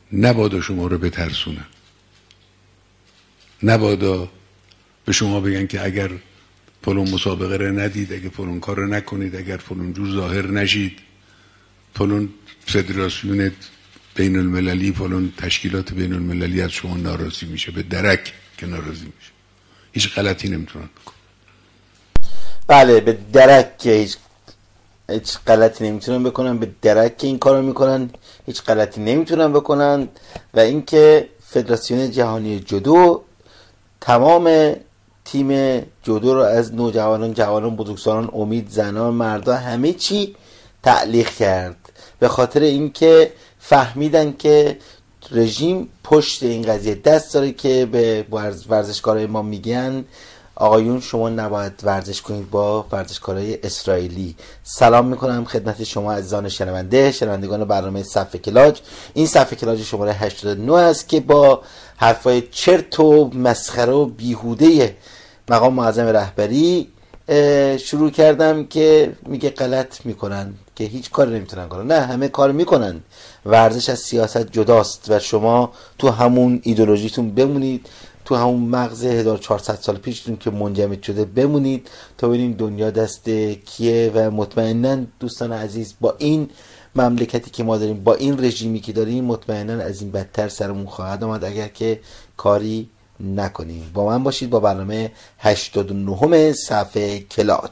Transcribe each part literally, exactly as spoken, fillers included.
نبادا شما رو بترسونن، نبادا به شما بگن که اگر فلان مسابقه رو ندید، اگر فلان کار رو نکنید، اگر فلان جور ظاهر نشید، فلان فدراسیون بین المللی، فلان تشکیلات بین المللی از شما ناراضی میشه، به درک که ناراضی میشه. هیچ غلطی نمیتونن بکنن. بله، به درک که هیچ هیچ غلطی نمیتونن بکنن، به درک که این کارو میکنن هیچ غلطی نمیتونن بکنن. و اینکه فدراسیون جهانی جودو تمام تیم جودو رو از نوجوانان، جوانان، بزرگسالان، امید، زنان، مردا، همه چی تعلیق کرد، به خاطر اینکه فهمیدن که رژیم پشت این قضیه دست داره که به ورزشکارای ما میگن آقایون شما نباید ورزش کنید با ورزشکارای اسرائیلی. سلام میکنم خدمت شما عزیزان شنونده، شنوندگان برنامه صفحه کلاج. این صفحه کلاج شماره هشتاد و نه است که با حرفای چرت و مسخره و بیهوده مقام معظم رهبری شروع کردم که میگه غلط میکنن، که هیچ کار نمیتونن کنن. نه، همه کار میکنن. ورزش از سیاست جداست و شما تو همون ایدئولوژیتون بمونید، تو همون مغز هزار و چهارصد سال پیشتون که منجمد شده بمونید تا ببینین دنیا دست کیه. و مطمئناً دوستان عزیز با این مملکتی که ما داریم، با این رژیمی که داریم، مطمئناً از این بدتر سرمون خواهد آمد اگر که کاری نکنیم. با من باشید با برنامه هشتاد و نه صفحه کلاج.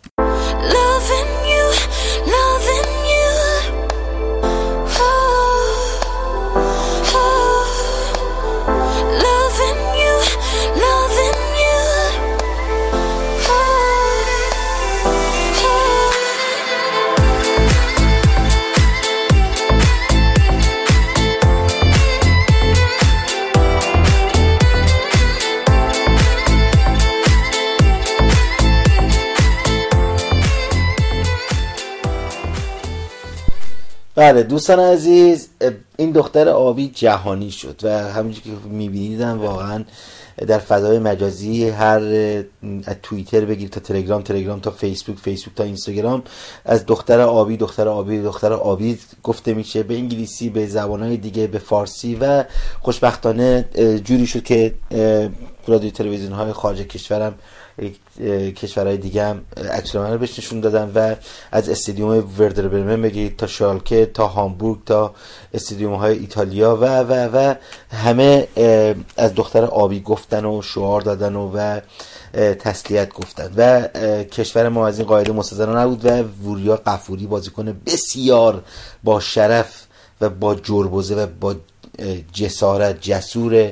بله دوستان عزیز، این دختر آبی جهانی شد و همونجوری که میبینیدم واقعا در فضای مجازی، هر از توییتر بگیر تا تلگرام، تلگرام تا فیسبوک، فیسبوک تا اینستاگرام، از دختر آبی دختر آبی دختر آبی گفته میشه، به انگلیسی، به زبانهای دیگه، به فارسی. و خوشبختانه جوری شد که رادیو تلویزیون های خارج کشورم، کشورهای دیگه هم عکس رو بهش نشون دادن و از استادیوم وردر برمن بگید تا شالکه تا هامبورگ تا استادیوم های ایتالیا و و و همه از دختر آبی گفتن و شعار دادن و, و تسلیت گفتن. و کشور ما از این قاعده مستثنا نبود و وریا غفوری بازیکن بسیار با شرف و با جربوزه و با جسارت جسور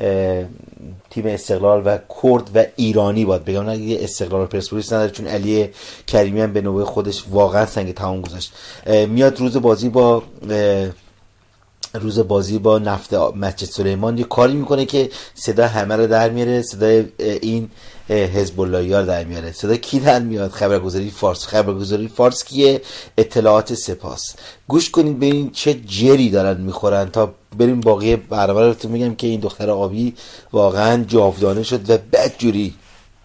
تیم استقلال و کرد و ایرانی باید بگم، نه دیگه استقلال و پرسپولیس نداره، چون علی کریمی هم به نوبه خودش واقعا سنگ تمام گذاشت. میاد روز بازی با روز بازی با نفت مسجد سلیمان یه کاری میکنه که صدا همه رو در میاره، صدای این حزب اللهی ها در میاره. صدا کی در میاد؟ خبرگزاری فارس. خبرگزاری فارس کیه؟ اطلاعات سپاس. گوش کنید ببینید چه جری دارن میخورن تا بریم باقی برنامه رو بهتون میگم که این دختر آبی واقعا جاودانه شد و بدجوری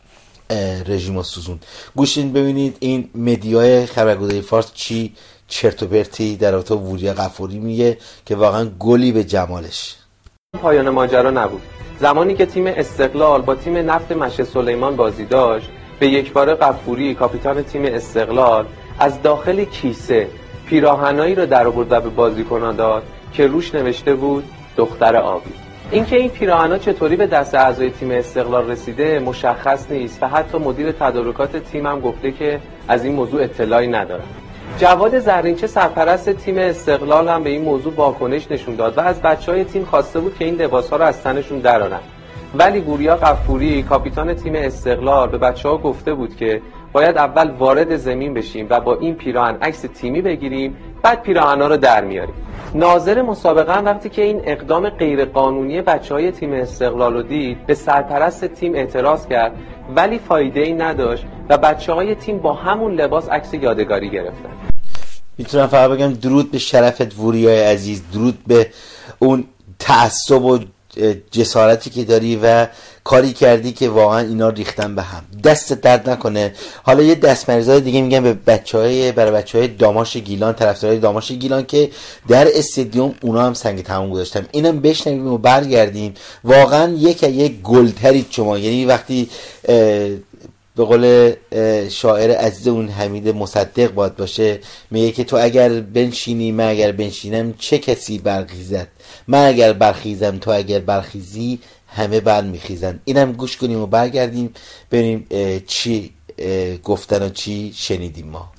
رژیم سوزون. گوش کنید ببینید این مدیای خبرگزاری فارس چی چرت و پرتی در رابطه با وریا غفوری میگه که واقعا گلی به جمالش. پایان ماجرا نبود. زمانی که تیم استقلال با تیم نفت مشهد سلیمان بازی داشت، به یکباره غفوری کاپیتان تیم استقلال از داخل کیسه پیراهنایی رو در آورد و به بازیکنان داد که روش نوشته بود دختر آبی. اینکه این پیراهنا چطوری به دست اعضای تیم استقلال رسیده مشخص نیست و حتی مدیر تدارکات تیم هم گفته که از این موضوع اطلاعی نداره. جواد زرینچه سرپرست تیم استقلال هم به این موضوع واکنش نشون داد و از بچهای تیم خواسته بود که این لباس‌ها رو از تنشون درارن. ولی وریا غفوری کاپیتان تیم استقلال به بچه‌ها گفته بود که باید اول وارد زمین بشیم و با این پیراهن عکس تیمی بگیریم، بعد پیراهن‌ها رو در میاریم. ناظر مسابقه هم وقتی که این اقدام غیرقانونی بچهای تیم استقلال رو دید، به سرپرست تیم اعتراض کرد، ولی فایده‌ای نداشت و بچه‌های تیم با همون لباس عکس یادگاری گرفتن. میتونم فقط بگم درود به شرفت وریای عزیز، درود به اون تعصب و جسارتی که داری و کاری کردی که واقعا اینا ریختن به هم. دست درد نکنه. حالا یه دستمزد دیگه میگم به بچهای برای بچهای داماش گیلان، طرفدارای داماش گیلان که در استادیوم اونا هم سنگ تمام گذاشتن، اینم بشنویم و برگردیم. واقعا یک یک گلترید شما. یعنی وقتی به قول شاعر عزیز اون حمید مصدق باید باشه، میگه که تو اگر بنشینی من اگر بنشینم چه کسی برخیزد، من اگر برخیزم تو اگر برخیزی همه بر میخیزن. اینم گوش کنیم و برگردیم ببینیم چی گفتن و چی شنیدیم ما.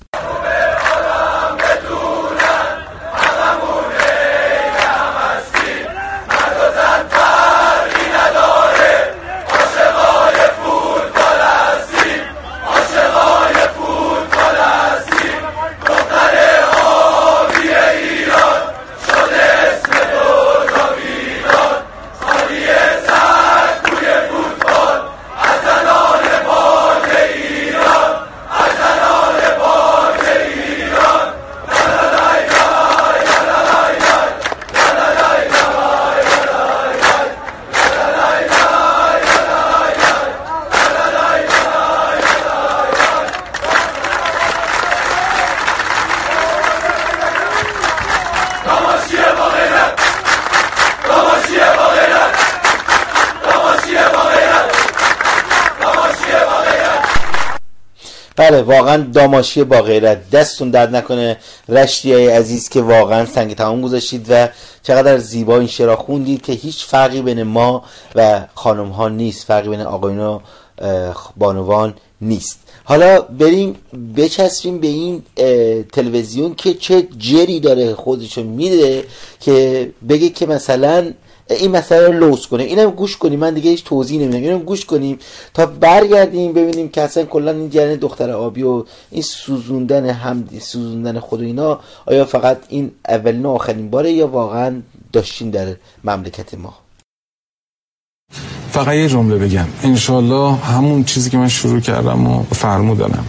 بله واقعا داماشی با غیرت. دستون درد نکنه رشتیای عزیز که واقعا سنگ تمام گذاشتید و چقدر زیبا این شعر خوندید که هیچ فرقی بین ما و خانم ها نیست، فرقی بین آقایون و بانوان نیست. حالا بریم بچسبیم به این تلویزیون که چه جری داره خودشو میده که بگه که مثلا این مسئله رو لوس کنه. اینم گوش کنیم، من دیگه هیچ توضیح نمیدم، اینم گوش کنیم تا برگردیم ببینیم که اصلا کلا این جریان دختر آبی و این سوزوندن هم سوزوندن خود و اینا آیا فقط این اولین و آخرین باره یا واقعا داشتین در مملکت ما. فقط یه جمله بگم، انشالله همون چیزی که من شروع کردم و فرمودنم.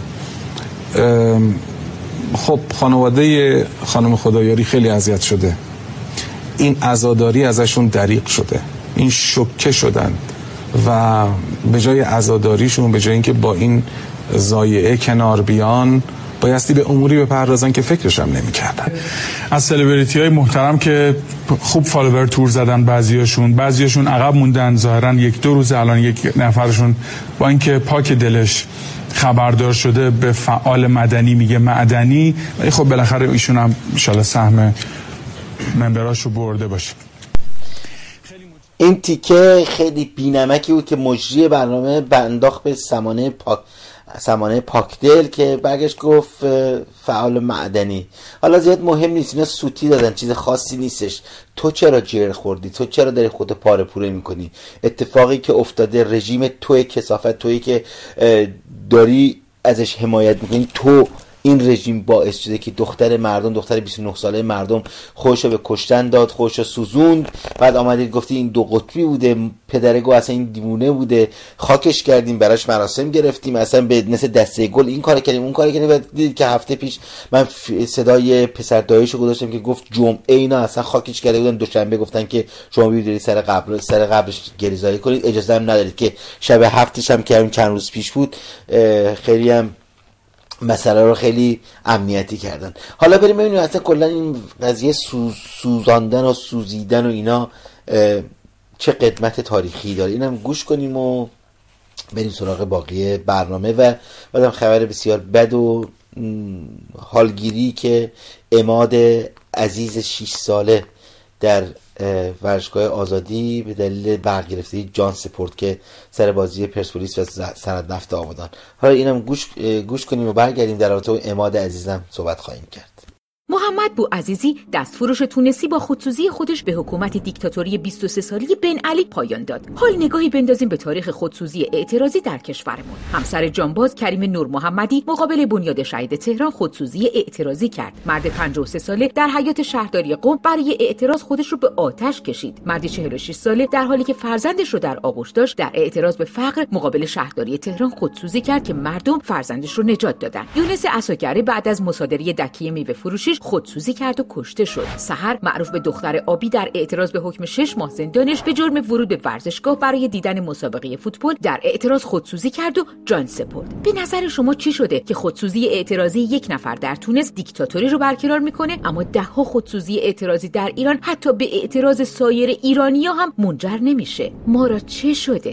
خب خانواده خانم خدایاری خیلی اذیت شده، این عزاداری ازشون دریغ شده، این شوکه شدن و به جای عزاداریشون به جای اینکه با این ضایعه کنار بیان بایستی به اموری بپردازن که فکرش هم نمی‌کردن. از سلبریتی های محترم که خوب فالوور تور زدن، بعضیاشون بعضیاشون عقب موندن، ظاهرا یک دو روز الان یک نفرشون با اینکه پاک دلش خبردار شده به فعال مدنی میگه معدنی، ولی خب بالاخره ایشون هم ان شاءالله سهم ممبراشو برده باشه. این تیکه خیلی بی‌نمکی بود که مجری برنامه بنداخت به سمانه پاک سمانه پاکدل که برگشت گفت فعال معدنی. حالا زیاد مهم نیست، اینا سوتی دادن، چیز خاصی نیستش. تو چرا جر خوردی؟ تو چرا داری خودت پاره پوره میکنی؟ اتفاقی که افتاده رژیم توی کثافت، تویی که داری ازش حمایت میکنی، تو این رژیم باعث شده که دختر مردم، دختر بیست و نه ساله مردم خودشو به کشتن داد، خودشو سوزوند. بعد آمدید گفتی این دو قطبی بوده، پدرگو اصلا این دیوونه بوده، خاکش کردیم، براش مراسم گرفتیم، اصلا به مثل دسته گل این کار کردیم اون کار کردیم. و دیدید که هفته پیش من صدای پسر داییشو گذاشتم که گفت جمعه اینا اصلا خاکش کرده بودن، دوشنبه گفتن که شما بیاید سر قبر سر قبرش گریزایی کنید، اجازه هم ندارید. که شب هفتش هم که همین چند روز پیش بود خیلی هم مسئله رو خیلی امنیتی کردن. حالا بریم ببینیم اصلا کلا این قضیه سوز، سوزاندن و سوزیدن و اینا چه قدمت تاریخی داره. اینم گوش کنیم و بریم سراغ باقی برنامه. و بعدم خبر بسیار بد و حالگیری که عماد عزیز شش ساله در ورزشگاه آزادی به دلیل برگرفتگی جان سپورت که سر بازی پرسپولیس و سند نفت آبادان. حالا اینم گوش گوش کنیم و برگردیم در رابطه با عماد عزیزم صحبت خواهیم کرد. محمد بوعزیزی دستفروش تونسی با خودسوزی خودش به حکومت دیکتاتوری بیست و سه ساله بن علی پایان داد. حال نگاهی بندازیم به تاریخ خودسوزی اعتراضی در کشورمون. همسر جانباز کریم نور محمدی مقابل بنیاد شهید تهران خودسوزی اعتراضی کرد. مرد پنجاه و سه ساله در حیاط شهرداری قم برای اعتراض خودش رو به آتش کشید. مردی چهل و شش ساله در حالی که فرزندش رو در آغوش داشت در اعتراض به فقر مقابل شهرداری تهران خودسوزی کرد که مردم فرزندش رو نجات دادن. یونس عصاگری بعد از مصادره دکه میوه فروشیش خودسوزی کرد و کشته شد. سحر معروف به دختر آبی در اعتراض به حکم شش ماه زندانش به جرم ورود به ورزشگاه برای دیدن مسابقه فوتبال در اعتراض خودسوزی کرد و جان سپرد. به نظر شما چی شده که خودسوزی اعتراضی یک نفر در تونس دیکتاتوری رو برقرار میکنه، اما ده ها خودسوزی اعتراضی در ایران حتی به اعتراض سایر ایرانی‌ها هم منجر نمیشه؟ ما را چه شده؟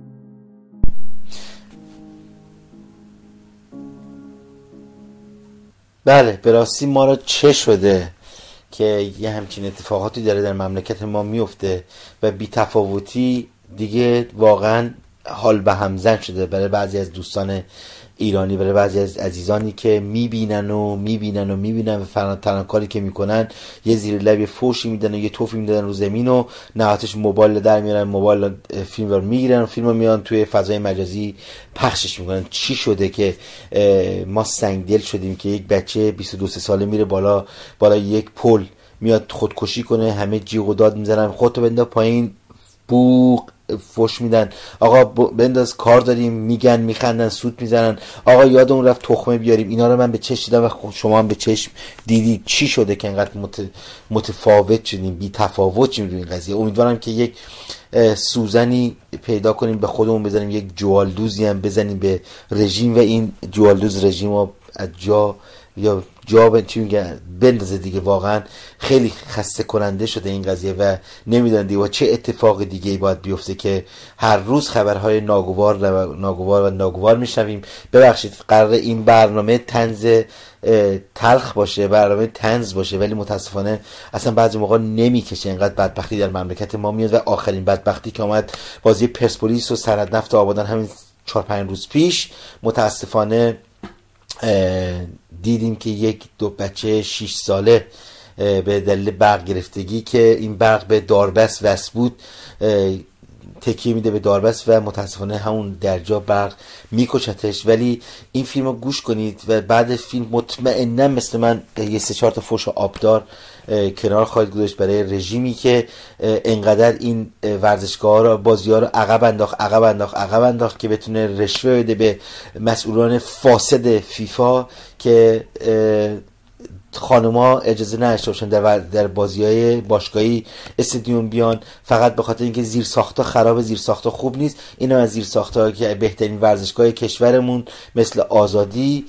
بله، به راستی ما را چه شده که یه همچین اتفاقاتی داره در مملکت ما میفته و بی‌تفاوتی دیگه واقعا حال به همزن شده برای بعضی از دوستان ایرانی، برای بعضی از عزیزانی که میبینن و میبینن و میبینن و فران تنها کاری که میکنن یه زیر لب یه فوشی میدن و یه توفی میدن رو زمین و نهایتش موبایل در میارن، موبایل فیلم رو میگیرن و فیلم رو میان توی فضای مجازی پخشش میکنن. چی شده که ما سنگدل شدیم که یک بچه بیست و دو ساله میره بالا بالا یک پل میاد خودکشی کنه، همه جیغ و داد میزنن خودتو بنده پایین، بوق فوش میدن، آقا بنداز کار داریم، میگن میخندن سوت میزنن، آقا یادمون رفت تخمه بیاریم. اینا رو من به چشم دیدم و شما هم به چشم دیدید. چی شده که انقدر متفاوت شدیم، بی تفاوت شدیم روی این قضیه؟ امیدوارم که یک سوزنی پیدا کنیم به خودمون بزنیم، یک جوالدوزی هم بزنیم به رژیم و این جوالدوز رژیم رو از جا یا جا به چی میگن بندازه دیگه. واقعا خیلی خسته کننده شده این قضیه و نمیدونم دیگه چه اتفاق دیگه ای باید بیفته که هر روز خبرهای ناگوار و ناگوار و ناگوار میشنویم. ببخشید قرار این برنامه طنز تلخ باشه، برنامه طنز باشه، ولی متاسفانه اصلا بعضی موقع نمیکشه. اینقدر بدبختی در مملکت ما میاد و آخرین بدبختی که اومد بازی پرسپولیس و سند نفت آبادان همین چهار پنج روز پیش متاسفانه دیدیم که یک دو بچه شش ساله به دلیل برق گرفتگی که این برق به داربست وصل بود تکیه میده به داربست و متاسفانه همون درجا برق میکشتش. ولی این فیلم رو گوش کنید و بعد فیلم مطمئنم مثل من یه سه چهار تا فوش آبدار کنار خواهید گذاشت برای رژیمی که انقدر این ورزشگاه ها بازی ها رو عقب انداخت عقب انداخت عقب انداخت که بتونه رشوه بده به مسئولان فاسد فیفا که خانوما اجازه نداشته باشن در در بازی‌های باشگاهی استادیوم بیان، فقط به خاطر اینکه زیر ساخت‌ها خراب، زیر ساخت‌ها خوب نیست. اینا از زیر ساخت‌ها که بهترین ورزشگاه کشورمون مثل آزادی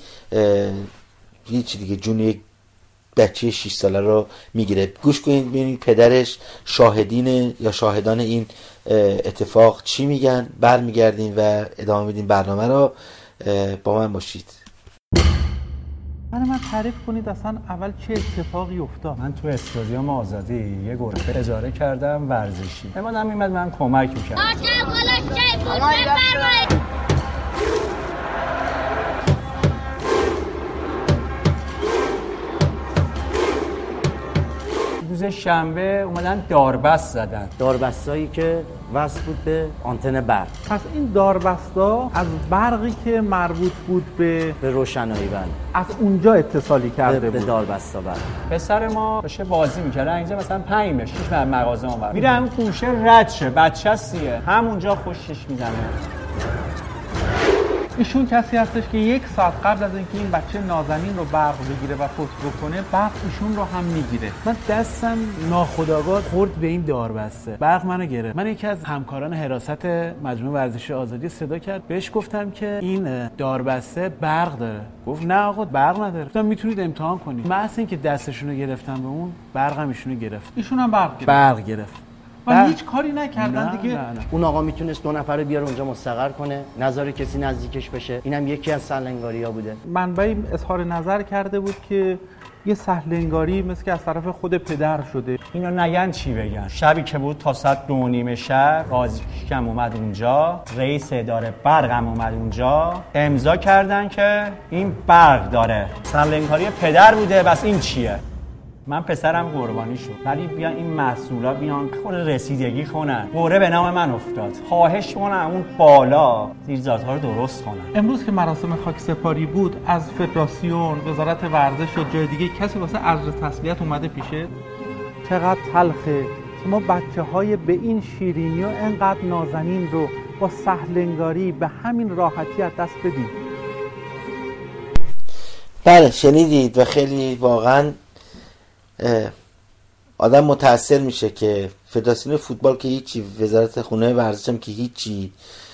هیچ دیگه جون یک بچه شش ساله رو میگیره. گوش کنید ببینید پدرش شاهدین یا شاهدان این اتفاق چی میگن. برمیگردیم و ادامه میدیم برنامه رو. با من باشید. من من تعریف کنید اصلا اول چه اتفاقی افتاد. من تو استادیوم آزادی یه گرفه اجاره کردم ورزشی. امادم میمد من کمک میکرد. روز شنبه اومدن داربست زدن، داربستایی که وصل بود به آنتن برق. پس این داربستا از برقی که مربوط بود به به روشنایی بله از اونجا اتصالی کرده به بود به داربستا. بله پسر ما باشه بازی میکرد اینجا مثلا پنج متر شش متر مغازه اون میره همون کوشه رد شه، بچه‌سیه همونجا خوشش میزنه. ایشون کسی هستش که یک ساعت قبل از اینکه این بچه نازنین رو برق بگیره و فوت بکنه برق ایشون رو هم میگیره. من دستم ناخودآگاه خورد به این داربسته، برق منو گرفت. من یکی از همکاران حراست مجموعه ورزشی آزادی صدا کرد، بهش گفتم که این داربسته برق داره. گفت نه آقا برق نداره. گفتم میتونید امتحان کنید. من اصلا اینکه دستشون رو گرفتم به اون برق هم ایشونو گرفت. ایشون هم برق گرفت. برق گرفت. و هیچ کاری نکردن نه، دیگه. نه، نه. اون آقا میتونست دو نفر رو بیاره اونجا مستقر کنه، نذاره کسی نزدیکش بشه. اینم یکی از سهلنگاری‌ها بوده. منبعی اظهار نظر کرده بود که یه سهلنگاری مثل که از طرف خود پدر شده. اینو نگن چی بگن. شبی که بود تا ساعت دو نیم شب قاضی کم اومد اونجا، رئیس اداره برق هم اومد اونجا، امضا کردن که این برق داره. سهلنگاری پدر بوده، بس این چیه؟ من پسرم قربانی شد، ولی بیان این مسئولا بیان خود رسیدگی کنن. قوره به نام من افتاد. خواهش کنم اون بالا زیرزادها رو درست کنن. امروز که مراسم خاکسپاری بود از فدراسیون، وزارت ورزش یا جای دیگه کسی واسه عرض تسلیت اومده پیشه؟ چقدر تلخه که ما بچه‌های به این شیرینی و انقدر نازنین رو با سهلنگاری به همین راحتی از دست بدیم. بله شنیدید و خیلی واقعا آدم متأثر میشه که فدراسیون فوتبال که هیچی، وزارت خونه ورزش هم که هیچی،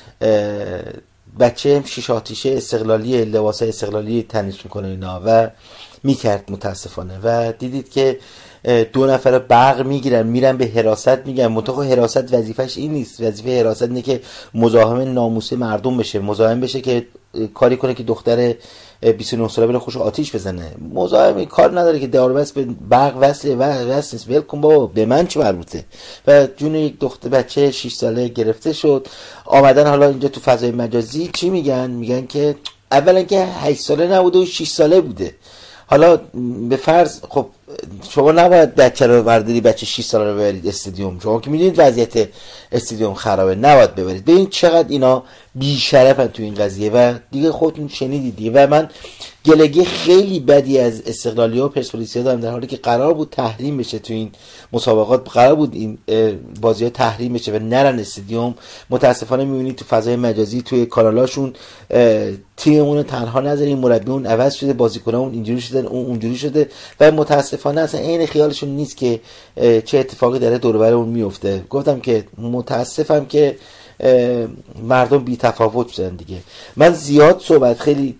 بچه هم شیش آتیشه استقلالی، لباس استقلالی تنیس میکنه اینا و میکرد متاسفانه. و دیدید که دو نفر برق میگیرن میرن به حراست میگن، منطقه حراست وظیفش این نیست، وظیفه حراست اینه که مزاحم ناموس مردم بشه، مزاحم بشه که کاری کنه که دختر بیست و نه ساله بره خوش آتیش بزنه. مزاحم کار نداره که داربست به برق وصله و وصل نیست، ولکن بابا به من چه مربوطه. و جون یک دختر بچه شش ساله گرفته شد. آمدن حالا اینجا تو فضای مجازی چی میگن؟ میگن که اولا که هشت ساله نبوده و شش ساله بوده. حالا به فرض خب شما نباید بچه رو برداری، بچه شش ساله رو ببرید استادیوم، شما که میدونید وضعیت استادیوم خرابه، نباید ببرید. ببین چقدر اینا بی‌شرفن تو این قضیه و دیگه خودتون شنیدید دیگه. و من گلگی خیلی بدی از استقلالی‌ها و پرسپولیس‌ها دارم، در حالی که قرار بود تحریم بشه تو این مسابقات، قرار بود این بازی‌ها تحریم بشه و نرن استادیوم. متاسفانه می‌بینید تو فضای مجازی توی کانالاشون تیممون تنها نذارین، مربیمون عوض شده، بازیکنامون اینجوری شدن، اون اونجوری شده و متاسفانه اصلا عین خیالشون نیست که چه اتفاقی داره دور و برمون میفته. گفتم که متاسفم که مردم بی تفاوت شدن دیگه. من زیاد صحبت خیلی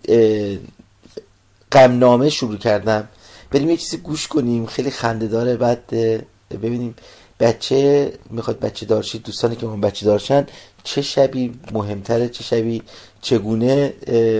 غمنامه شروع کردم، بریم یه چیزی گوش کنیم خیلی خنده داره، بعد ببینیم بچه میخواد بچه دارشید، دوستانی که من بچه دارشن چه شبی مهمتره، چه شبی چگونه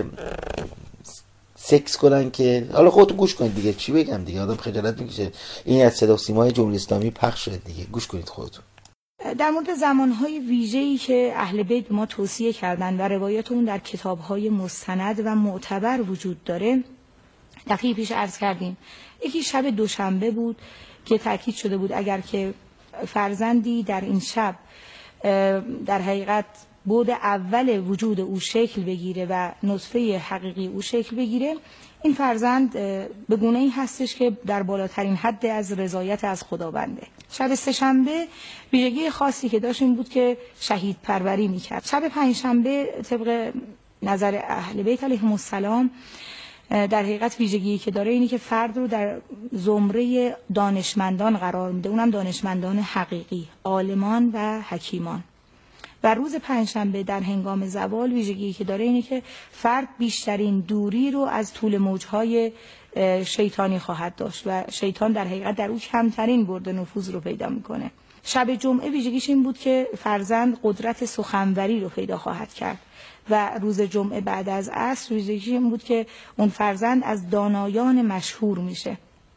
سکس کنن که حالا خودتون گوش کنید دیگه. چی بگم دیگه، آدم خجالت میکشه. این از صدا و سیمای جمهوری اسلامی پخش شده دیگه، گوش کنید خودتون. در مورد زمانهای ویژه‌ای که اهل بیت به ما توصیه کردن و روایات اون در کتاب‌های مستند و معتبر وجود داره، دقیقی پیش عرض کردیم. یکی شب دوشنبه بود که تاکید شده بود اگر که فرزندی در این شب در حقیقت بود اول وجود او شکل بگیره و نطفه حقیقی او شکل بگیره، این فرزند به گونه‌ای هستش که در بالاترین حد از رضایت از خداونده. شب سه‌شنبه ویژگی خاصی که داشت این بود که شهید پروری میکرد. شب پنجشنبه طبق نظر اهل بیت علیهم السلام در حقیقت ویژگی که داره اینی که فرد رو در زمره دانشمندان قرار میده، اونم دانشمندان حقیقی، عالمان و حکیمان. و روز پنجشنبه در هنگام زوال ویژگی که داره اینه که فرد بیشترین دوری رو از طول موجهای شیطانی خواهد داشت و شیطان در حقیقت در او کمترین برد نفوذ رو پیدا میکنه. شب جمعه ویژگیش این بود که فرزند قدرت سخنوری رو پیدا خواهد کرد و روز جمعه بعد از عصر ویژگیش این بود که اون فرزند از دانایان مشهور میشه.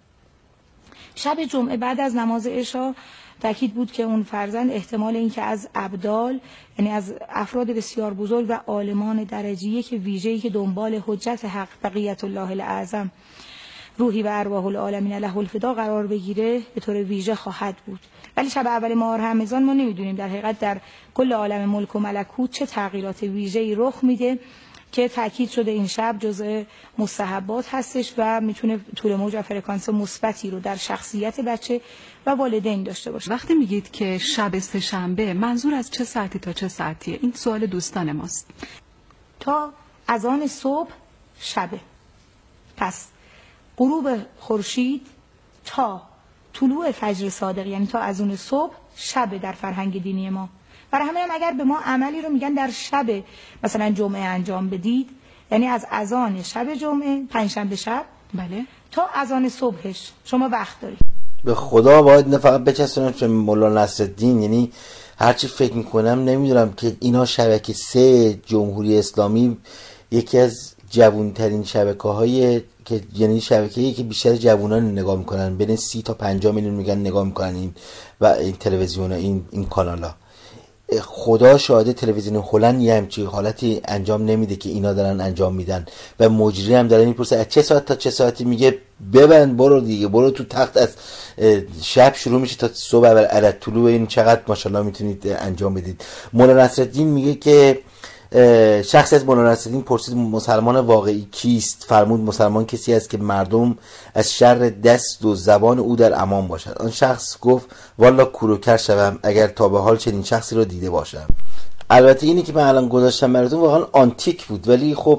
شب جمعه بعد از نماز عشا تأکید بود که اون فرزند احتمال این که از ابدال، یعنی از افراد بسیار بزرگ و عالمان درجه یک ویژه‌ای که دنبال حجت حق بقیت الله الاعظم روحی و ارواح العالمین له الفدا قرار بگیره به طور ویژه خواهد بود. ولی شب اول ماه رمضان ما نمیدونیم در حقیقت در کل عالم ملک و ملکوت چه تغییرات ویژه‌ای رخ میده که تأکید شده این شب جزء مستحبات هستش و میتونه طول موج و فرکانس مثبتی رو در شخصیت بچه و والدین داشته باشه. وقتی میگید که شب سه‌شنبه منظور از چه ساعتی تا چه ساعتیه؟ این سوال دوستان ماست. تا اذان صبح شبه، پس غروب خورشید تا طلوع فجر صادق، یعنی تا اذان صبح شب در فرهنگ دینی ما. برای همین هم اگر به ما عملی رو میگن در شب مثلا جمعه انجام بدید، یعنی از اذان شب جمعه پنجشنبه شب بله تا اذان صبحش شما وقت دارید. به خدا باید نه فقط بچسبونم چه مولانا نصرالدین، یعنی هرچی فکر میکنم نمیدونم که اینا شبکه سه جمهوری اسلامی یکی از جوانترین شبکه‌های که یعنی شبکه‌ای که بیشتر جوانان نگاه میکنن، بین سی تا پنجاه میلیون میگن نگاه میکنن این و این تلویزیون این این کانالا. خدا شاهده تلویزیون هلند یه همچی حالتی انجام نمیده که اینا دارن انجام میدن و مجری هم داره میپرسه از چه ساعت تا چه ساعتی، میگه ببند برو دیگه، برو تو تخت، از شب شروع میشه تا صبح علی طلوع، این چقدر ماشاءالله میتونید انجام بدید. مولانا نصرالدین میگه که شخص از مولانا نصرالدین پرسید مسلمان واقعی کیست؟ فرمود مسلمان کسی است که مردم از شر دست و زبان او در امان باشد. آن شخص گفت والا کوروکر شوم اگر تا به حال چنین شخصی رو دیده باشم. البته اینی که من الان گذاشتم براتون واقعا آنتیک بود، ولی خب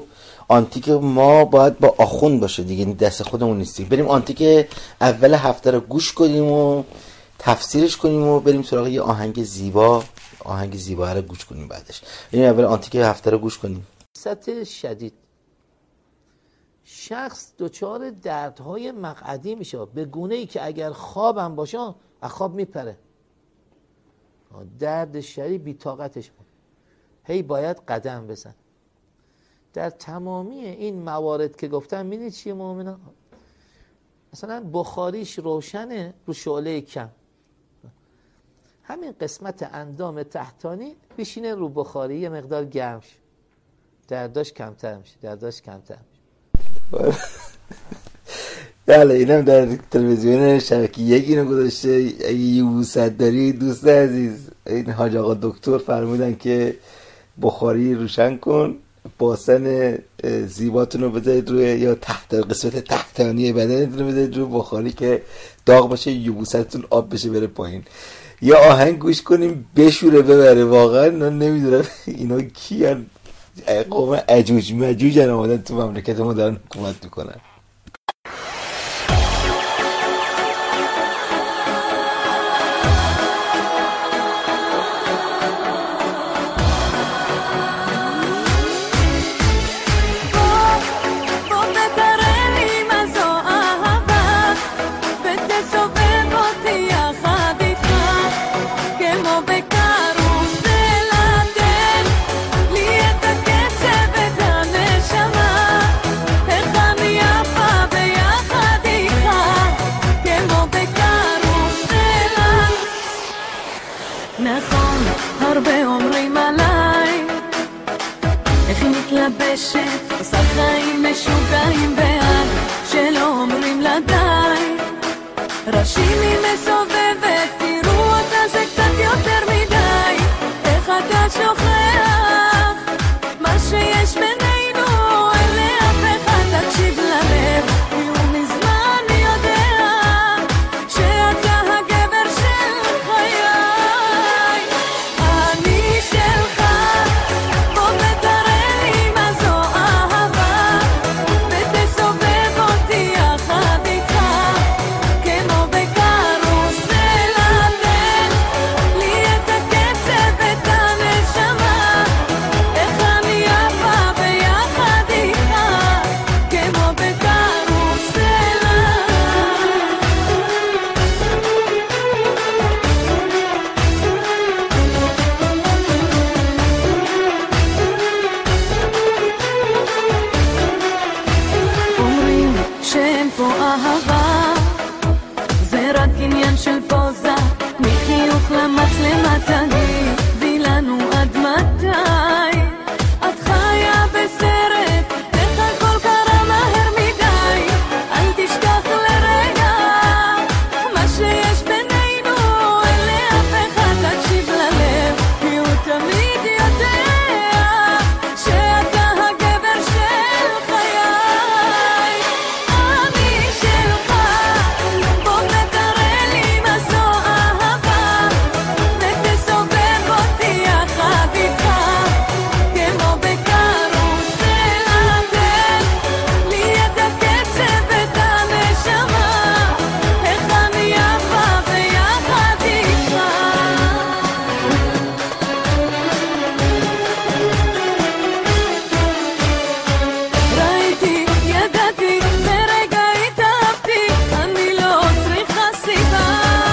آنتیک ما باید با آخوند باشه دیگه، دست خودمون نیستی. بریم آنتیک اول هفته رو گوش کنیم و تفسیرش کنیم و بریم سراغ یه آهنگ زیبا، آهنگ زیبا رو گوش کنیم بعدش. بریم اول آنتیک هفته رو گوش کنیم. سطح شدید شخص دچار دردهای مقعدی میشه به گونه ای که اگر خوابم باشه از خواب میپره. درد شدید بی طاقتش بود، هی باید قدم بزن. در تمامی این موارد که گفتم میدید چیه مؤمنان؟ مثلا بخاریش روشنه رو شعله کم، همین قسمت اندام تحتانی بشینه رو بخاری یه مقدار گرم شه، درداش کمتر میشه، درداش کمتر میشه. بله اینم در تلویزیون شبکه یک اینو گذاشته. اگه یبوست داری دوست عزیز، این حاج آقا دکتر فرمودن که بخاری روشن کن، باسن زیباتون رو بذارید روی یا تحت قسمت تحتانی بدنتون رو بذارید روی بخاری که داغ باشه، یبوستتون آب بشه بره پایین. یا آهنگ گوش کنیم بشوره ببره. واقعا من نمیدونم اینا کیان، قوم عجوج مجوجن آمدن تو مملکت ما دارن حکومت میکنن. ראשיני מסובבת, תראו אותה זה קצת יותר מדי. איך אתה שוכח מה שיש בינינו, אין לאף אחד תקשיב ללב, כי הוא מזמן יודע שאתה הגבר של חיי. אני שלך, בוא ותראה לי מה זו אהבה, ותסובב אותי יחד איתך כמו בקרוסל, תן לי את הקצב ואת הנשמה, איך אני יפה ביחד איתך כמו בקרוסל. אומרים שאין פה אהבה, זה רק עניין של פוזה, מחיוך למצלמה תגידי לנו עד מתי את חיה בסרט, איך הכל קרה מהר מדי. אל תשכח לרגע מה שיש בינינו, אין לאף אחד תקשיב ללב, כי הוא תמיד יודע שאתה הגבר של חיי. אני שלך, בוא ותראה לי מה זו אהבה, ותסובב אותי יחד איתך כמו בקרוסל, תן לי את הקצב ואת הנשמה, איך אני יפה ביחד איתך. ראיתי, ידעתי, לרגע התאהבתי, אני לא צריכה סיבה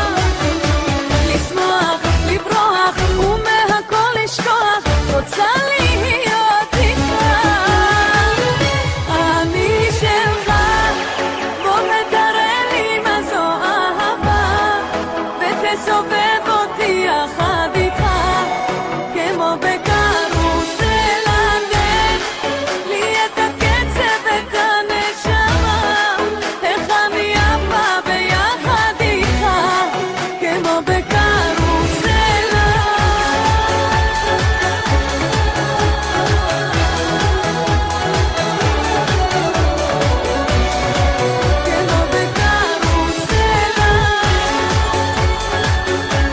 לשמוח, לברוח ומהכל לשכוח, רוצה להיות איתך. אני שלך, בוא ותראה לי מה זו אהבה, ותסובב אותי יחד איתך כמו בקרוסל, תן לי את הקצב ואת הנשמה, איך אני יפה ביחד איתך כמו בקרוסל. כמו בקרוסל.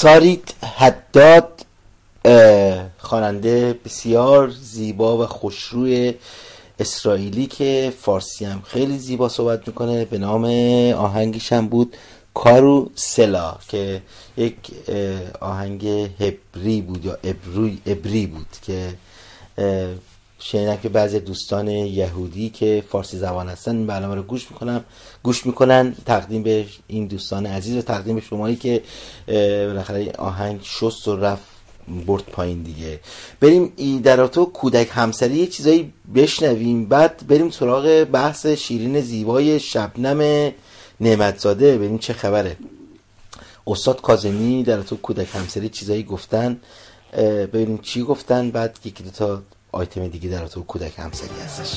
سارید حداد خواننده بسیار زیبا و خوشروی اسرائیلی که فارسی هم خیلی زیبا صحبت میکنه، به نام آهنگش هم بود کارو سلا که یک آهنگ هبری بود یا ابری, ابری بود که شنیدم که بعضی دوستان یهودی که فارسی زبان هستن این برنامه رو گوش میکنم گوش میکنن تقدیم به این دوستان عزیز و تقدیم به شمایی که بالاخره آهنگ شست و رفت برد پایین دیگه. بریم در تو کودک همسری یه چیزایی بشنویم، بعد بریم سراغ بحث شیرین زیبای شبنم نعمتزاده، ببینیم چه خبره. استاد کاظمی در تو کودک همسری چیزایی گفتن، ببینیم چی گفتن، بعد یکی دو تا آیتم دیگه در تو کودک همسری هستش.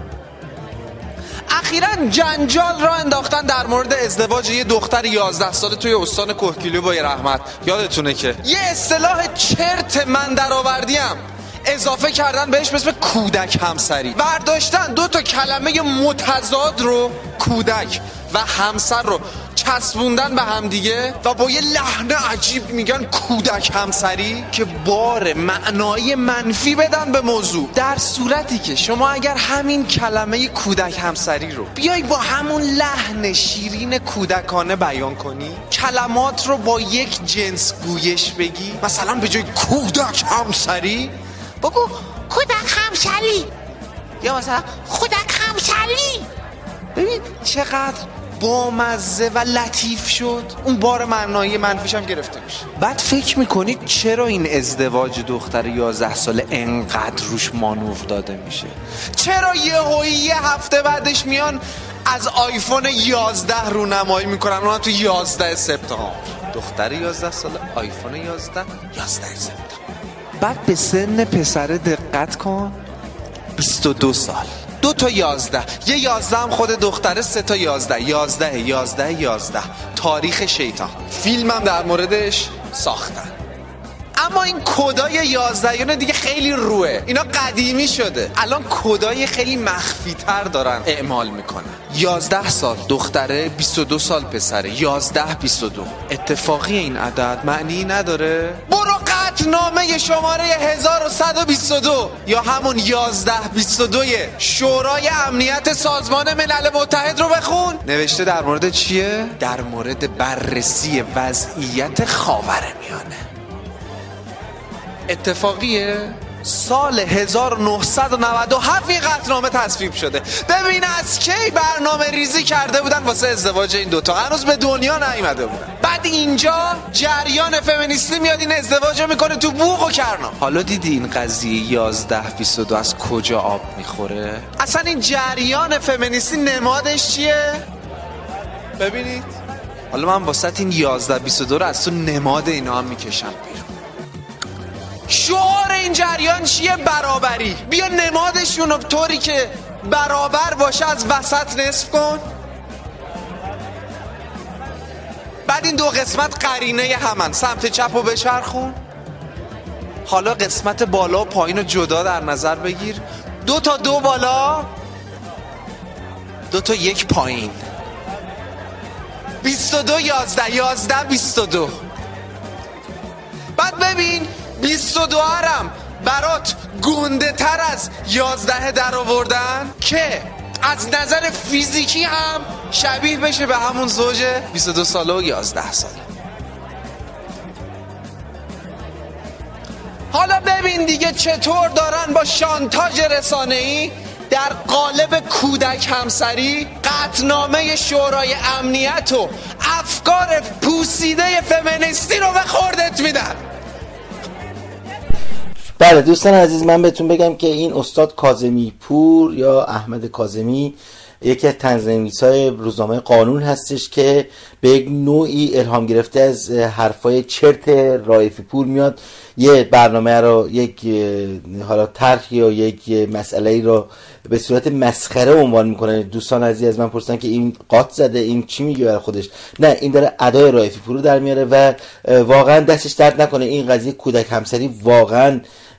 اخیراً جنجال را انداختن در مورد ازدواج یه دختر یازده ساله توی استان کوهگیلو با رحمت. یادتونه که یه اصطلاح چرت من در آوردیم اضافه کردن بهش به اسم کودک همسری. برداشتن دو تا کلمه متضاد رو، کودک و همسر، رو چسبوندن به هم دیگه و با یه لحن عجیب میگن کودک همسری که بار معنایی منفی بدن به موضوع، در صورتی که شما اگر همین کلمه کودک همسری رو بیای با همون لحن شیرین کودکانه بیان کنی، کلمات رو با یک جنس گویش بگی، مثلا به جای کودک همسری بگو کودک همسری یا مثلا خودک همسری. ببین چقدر بامزه و لطیف شد، اون بار معنایی منفیش هم گرفته میشه. بعد فکر میکنید چرا این ازدواج دختر یازده ساله انقدر روش مانور داده میشه؟ چرا یه هایی یه هفته بعدش میان از آیفون یازده رونمایی میکنن، اونم تو یازده سپتامبر. دختر یازده ساله، آیفون یازده، یازده سپتامبر. بعد به سن پسر دقت کن، بیست و دو سال، دو تا یازده، یه یازده هم خود دختره، سه تا یازده، یازده یازده یازده، تاریخ شیطان. فیلم هم در موردش ساختن. اما این کدای یازده دیگه خیلی روه، اینا قدیمی شده، الان کدای خیلی مخفی تر دارن اعمال میکنن. یازده سال دختره، بیست و دو سال پسره، یازده بیست و دو. اتفاقی این عدد معنی نداره؟ برو قطعنامه شماره هزار و صد و بیست و دو یا همون یازده بیست و دو شورای امنیت سازمان ملل متحد رو بخون. نوشته در مورد چیه؟ در مورد بررسی وضعیت خاورمیانه. اتفاقیه؟ سال هزار و نهصد و نود و هفت این قطعنامه تصویب شده. ببین از کی برنامه ریزی کرده بودن واسه ازدواج این دوتا، هنوز به دنیا نیامده بودن. بعد اینجا جریان فمینیستی میاد این ازدواج میکنه تو بوق و کرنا. حالا دیدی این قضیه یازده بیست و دو از کجا آب میخوره؟ اصلا این جریان فمینیستی نمادش چیه؟ ببینید حالا من واسه این یازده بیست و دو رو از تو نماد اینا هم میکشم بیرون. شعار این جریان چیه؟ برابری. بیا نمادشون رو طوری که برابر باشه از وسط نصف کن. بعد این دو قسمت قرینه همن، سمت چپ رو بچرخون. حالا قسمت بالا و پایین رو جدا در نظر بگیر. دو تا دو بالا، دو تا یک پایین. بیست و دو یازده، یازده بیست و دو. بعد ببین بیست و دو هرم برات گنده تر از یازده در آوردن که از نظر فیزیکی هم شبیه بشه به همون زوج بیست و دو ساله و یازده ساله. حالا ببین دیگه چطور دارن با شانتاژ رسانه‌ای در قالب کودک همسری قطعنامه شورای امنیت و افکار پوسیده فمینیستی رو به خوردت میدن. بله دوستان عزیز، من بهتون بگم که این استاد کاظمی پور یا احمد کاظمی یکی از طنزنویس‌های روزنامه قانون هستش که به یک نوعی الهام گرفته از حرفای چرت رائفی پور میاد یه برنامه رو، یک حالا طرح یا یک مسئله رو به صورت مسخره عنوان میکنه. دوستان عزیز از من پرسیدن که این قاط زده، این چی میگه برای خودش؟ نه، این داره ادای رائفی پور رو در میاره و واقعا دستش درد نکنه. این قضیه کودک همسری واقعا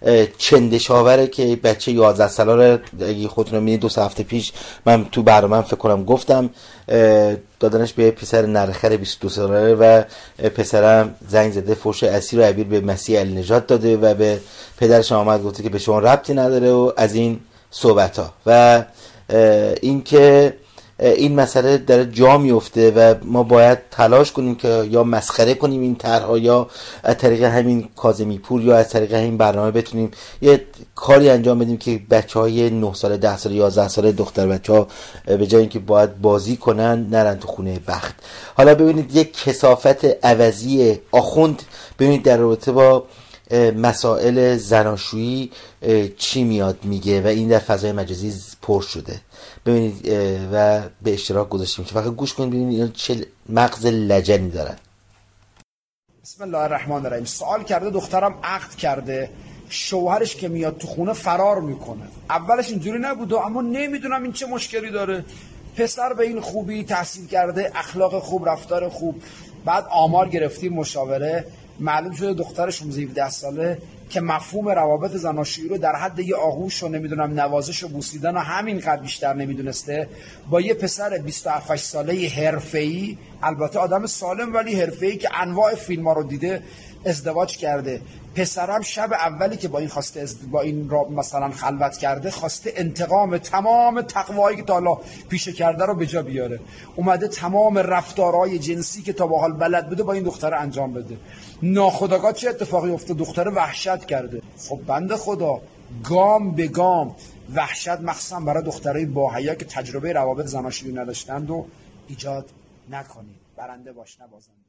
چندشاوره که بچه یازده ساله رو اگه خودتون رو می‌بینید دو سه هفته پیش من تو برنامه فکر کنم گفتم دادنش به پسر نرخر بیست و دو ساله و پسرم زنگ زده فوش اسیر و عبیر به مسیح النجات داده و به پدرش آمد گفته که به شما ربطی نداره و از این صحبت ها و این که این مسئله داره جا میفته و ما باید تلاش کنیم که یا مسخره کنیم این طرح‌ها یا از طریق همین کاظمی پور یا از طریق همین برنامه بتونیم یه کاری انجام بدیم که بچهای نه ساله ده ساله یازده ساله دختر بچه‌ها به جای اینکه باید بازی کنن نرن تو خونه بخت. حالا ببینید یک کثافت عوضی آخوند ببینید در رابطه با مسائل زناشویی چی میاد میگه و این در فضای مجازی پر شده. ببینید و به اشتراک گذاشتیم که فقط گوش کنید ببینید اینا چه مغز لجنی دارن. بسم الله الرحمن الرحیم. سوال کرده دخترم عقد کرده، شوهرش که میاد تو خونه فرار میکنه. اولش اینجوری نبوده اما نمیدونم این چه مشکلی داره. پسر به این خوبی تحصیل کرده، اخلاق خوب، رفتار خوب. بعد آمار گرفتیم مشاوره، معلوم شده دختر شانزده هفده ساله که مفهوم روابط زناشویی رو در حد یه آغوش و نمیدونم نوازش و بوسیدن و همین قدر بیشتر نمیدونسته، با یه پسر بیست و هفت ساله حرفه‌ای، البته آدم سالم ولی حرفه‌ای که انواع فیلم‌ها رو دیده، ازدواج کرده. پسرم شب اولی که با این خواسته با این را مثلا خلوت کرده خواسته انتقام تمام تقوایی که تا حالا پیشه کرده رو به جا بیاره، اومده تمام رفتارهای جنسی که تا به حال بلد بوده با این دختر انجام بده. ناخودآگاه چه اتفاقی افتاد؟ دختر وحشت کرده. خب بنده خدا گام به گام وحشت مخصوصا برای دخترای با حیا که تجربه روابط زناشویی نداشتند و ایجاد نکنید. برنده باش نه بازنده.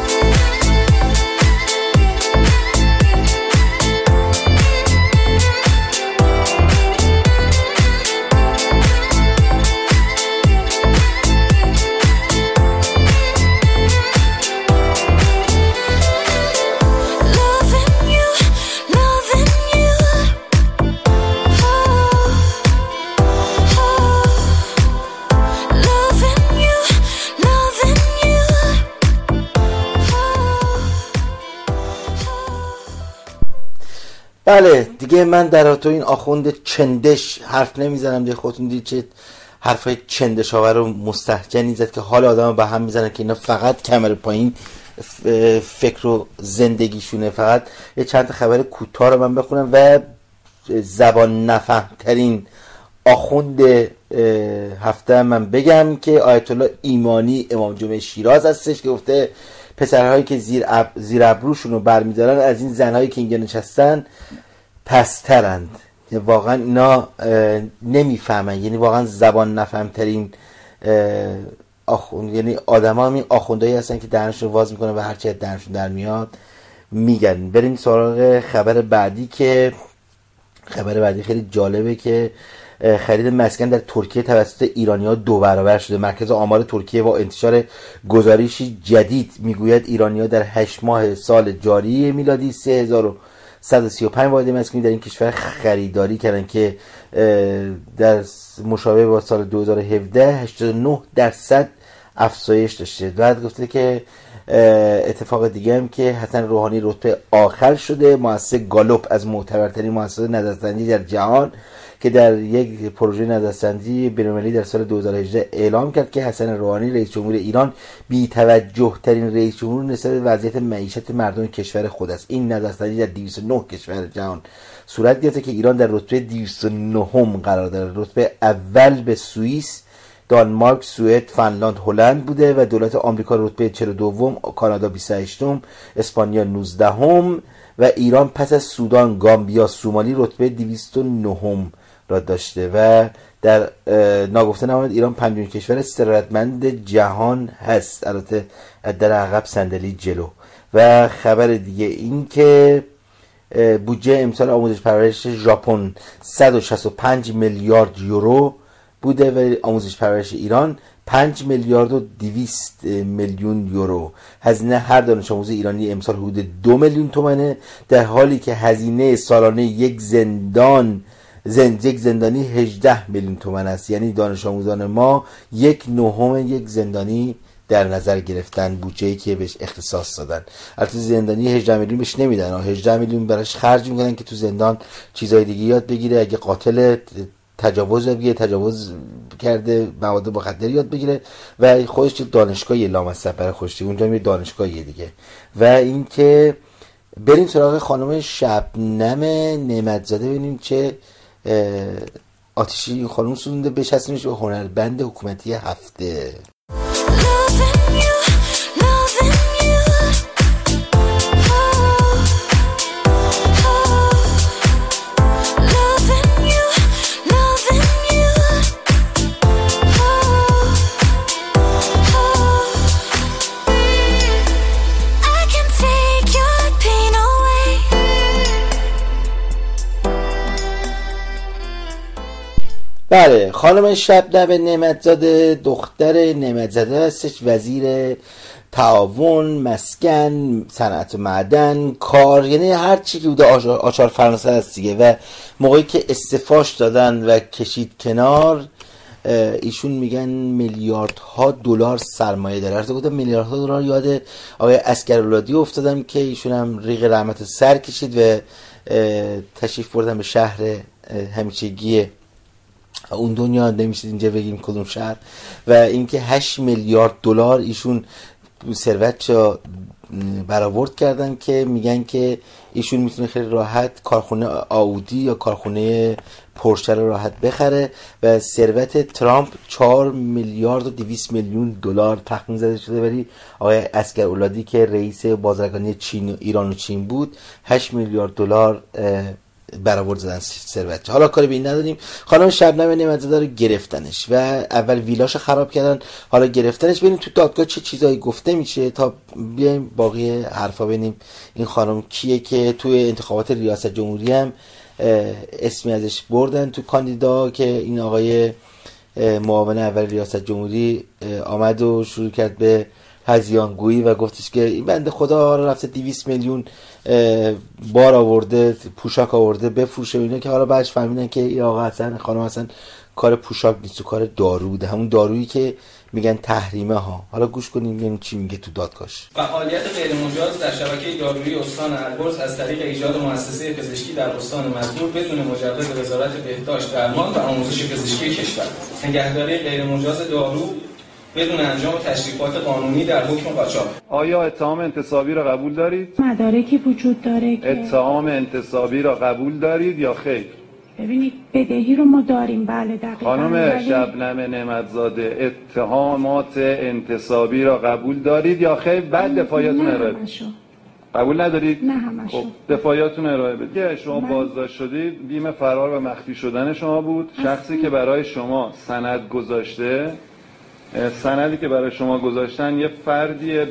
بله دیگه من در تو این آخوند چندش حرف نمیزنم دیگه. خودتون دید چه حرفای چندشاور و مستهجنی زد که حال آدم به هم میزنن که اینا فقط کمر پایین فکر و زندگیشونه. فقط یه چند خبر کوتاه رو من بخونم و زبان نفهم ترین آخوند هفته من بگم که آیت الله ایمانی امام جمعه شیراز هستش که گفته پسرهایی که زیر اب... زیر ابروشون رو برمیدارن از این زنهایی که اینجا نشستن پسترند. یعنی واقعا اینا نمیفهمن، یعنی واقعا زبان نفهمترین آخوند، یعنی آدم ها همین آخوندهایی هستن که دهنشون واز میکنن و هرچی از دهنشون در میاد میگن. بریم سراغ خبر بعدی که خبر بعدی خیلی جالبه که خرید مسکن در ترکیه توسط ایرانی‌ها دو برابر شده. مرکز آمار ترکیه با انتشار گزارشی جدید میگوید ایرانی‌ها در هشت ماه سال جاری میلادی سه هزار و صد و سی و پنج واحد مسکونی در این کشور خریداری کردن که در مشابه با سال دو هزار و هفده هشتاد و نه درصد افزایش داشته. بعد گفته که اتفاق دیگه هم که حسن روحانی رتبه آخر شده. مؤسسه گالوپ از معتبرترین مؤسسات نظرسنجی در جهان که در یک پروژه نظرسنجی بین‌المللی در سال دو هزار و هجده اعلام کرد که حسن روحانی رئیس جمهور ایران بی‌توجه ترین رئیس جمهور نسبت به وضعیت معیشت مردم کشور خود است. این نظرسنجی در دویست و نه کشور جهان صورت گرفته که ایران در رتبه دویست و نه قرار دارد. رتبه اول به سوئیس، دانمارک، سوئد، فنلاند، هلند بوده و دولت آمریکا رتبه چهل و دو، کانادا بیست و هشت، اسپانیا نوزده و ایران پس از سودان، گامبیا، سومالی رتبه دویست و نه را داشته و در ناگفته نماند ایران پنجمین کشور ثروتمند جهان هست، البته در عقب صندلی جلو. و خبر دیگه این که بودجه امسال آموزش پرورش ژاپن صد و شصت و پنج میلیارد یورو بوده و آموزش پرورش ایران پنج میلیارد و دویست میلیون یورو. هزینه هر دانش آموز ایرانی امسال حدود دو میلیون تومانه، در حالی که هزینه سالانه یک زندان زند یک زندانی هجده میلیون تومان است. یعنی دانش آموزان ما یک نهم یک زندانی در نظر گرفتن، بودجه‌ای که بهش اختصاص دادن. البته زندانی هجده میلیون بهش نمیدن، هجده میلیون براش خرج میکنن که تو زندان چیزای دیگه یاد بگیره، اگه قاتل تجاوز بگیره، تجاوز کرده، مواد مخدر یاد بگیره و خودش دانشگاهی لامصب برای خودش، اونجا میره دانشگاهی دیگه. و اینکه بریم سراغ خانم شبنم نعمتزاده ببینیم چه آتشی این خانم سوزونده. بچسبونش به هنربند حکومتی هفته. بله، خانم شبنم نعمتزاده دختر نعمتزاده هستش، وزیر تعاون، مسکن، صنعت و معدن، کار، یعنی هر چی که بوده آچار فرانسه هست دیگه. و موقعی که استعفاش دادن و کشید کنار، ایشون میگن میلیاردها دلار سرمایه داره. البته گفتم میلیاردها دلار، یاد آقای اسکرولادی افتادم که ایشون هم ریق رحمت سر کشید و تشریف بردن به شهر همیشگی اون دنیا، نمیشه اینجا بگیم کدوم شهر. و اینکه هشت میلیارد دلار ایشون ثروت را برآورد کردن که میگن که ایشون میتونه خیلی راحت کارخونه آودی یا کارخونه پورشه رو راحت بخره. و ثروت ترامپ چهار میلیارد و دویست میلیون دلار تخمین زده شده، ولی آقای اسکرولادی که رئیس بازرگانی چین، ایران و چین بود، هشت میلیارد دلار برآورد زدن ثروت. حالا کاری به این نداریم. خانم شبنم نعمتزاده رو گرفتنش و اول ویلاش خراب کردن، حالا گرفتنش. ببینیم تو دادگاه چه چیزایی گفته میشه تا بیایم باقی حرفا ببینیم این خانم کیه که توی انتخابات ریاست جمهوری هم اسمی ازش بردن تو کاندیدا، که این آقای معاون اول ریاست جمهوری آمد و شروع کرد به هذیانگویی و گفتش که این بنده خدا رفته دویست میلیون بار آورده، پوشاک آورده بفروشه اینا، که حالا بعدش فهمیدن که این آقا حسن خانم حسن کار پوشاک نیست، کار دارو ده، همون دارویی که میگن تحریمه ها. حالا گوش کنیم ببینیم چی میگه تو دادگاهش. فعالیت غیر مجاز در شبکه دارویی استان البرز از طریق ایجاد مؤسسه پزشکی در استان مذکور بدون مجوز وزارت بهداشت، درمان و آموزش پزشکی کشور، نگهداری غیر مجاز دارو بدون انجام تشریفات قانونی در حکم قاچاق. آیا اتهام انتصابی را قبول دارید؟ مدارکی وجود داره که اتهام انتصابی را قبول دارید یا خیر؟ ببینید بدهی رو ما داریم. بله دقیقاً. خانم شبنم نعمتزاده اتهامات انتصابی را قبول دارید یا خیر؟ بعد دفاعیتون ارائه بدید. قبول ندارید؟ نه همشو. خب دفاعیتون ارائه بدید. شما بازداشت شدید، بیم فرار و مخفی شدن شما بود. شخصی که برای شما سند گذاشته، سندی که برای شما گذاشتن یه فردی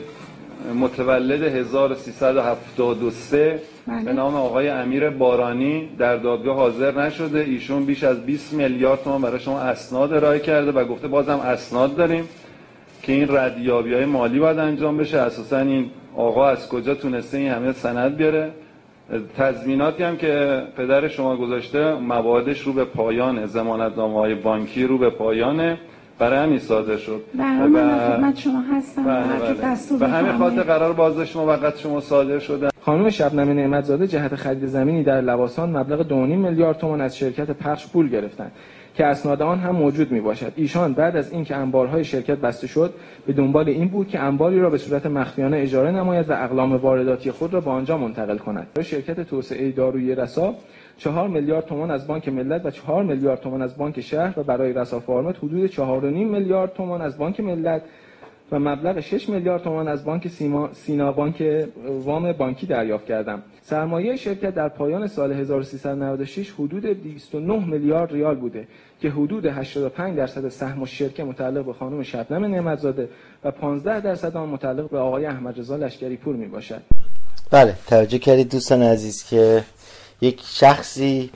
متولد هزار و سیصد و هفتاد و سه به نام آقای امیر بارانی در دادگاه حاضر نشده. ایشون بیش از بیست میلیارد تومان برای شما اسناد ارائه کرده و گفته بازم اسناد داریم که این ردیابی‌های مالی باید انجام بشه. اساسا این آقا از کجا تونسته این همه سند بیاره؟ تضمیناتی هم که پدر شما گذاشته موادش رو به پایان، ضمانتنامه‌های بانکی رو به پایانه، برای همین صادر شد. بله من خدمت شما هستم. بله بله. به همین خاطر قرار بازداشت موقت شما صادر شده. خانم شبنم نعمتزاده جهت خرید زمینی در لواسان مبلغ دو و نیم میلیارد تومان از شرکت پخش پول گرفتند که اسناد آن هم موجود می باشد. ایشان بعد از اینکه انبارهای شرکت بسته شد به دنبال این بود که انباری را به صورت مخفیانه اجاره نماید و اقلام وارداتی خود را به آنجا منتقل کند. شرکت توسعه دارویی رسا چهار میلیارد تومان از بانک ملت و چهار میلیارد تومان از بانک شهر و برای رسا فارمت حدود چهار و نیم میلیارد تومان از بانک ملت و مبلغ شش میلیارد تومان از بانک سیما سینا بانک وام بانکی دریافت کردم. سرمایه شرکت در پایان سال هزار و سیصد و نود و شش حدود دویست و نه میلیارد ریال بوده که حدود هشتاد و پنج درصد سهم شرکت متعلق به خانم شبنم نعمتزاده و پانزده درصد آن متعلق به آقای احمد رضا لشکری پور می باشد. بله توجه کردید دوستان عزیز که یک شخصی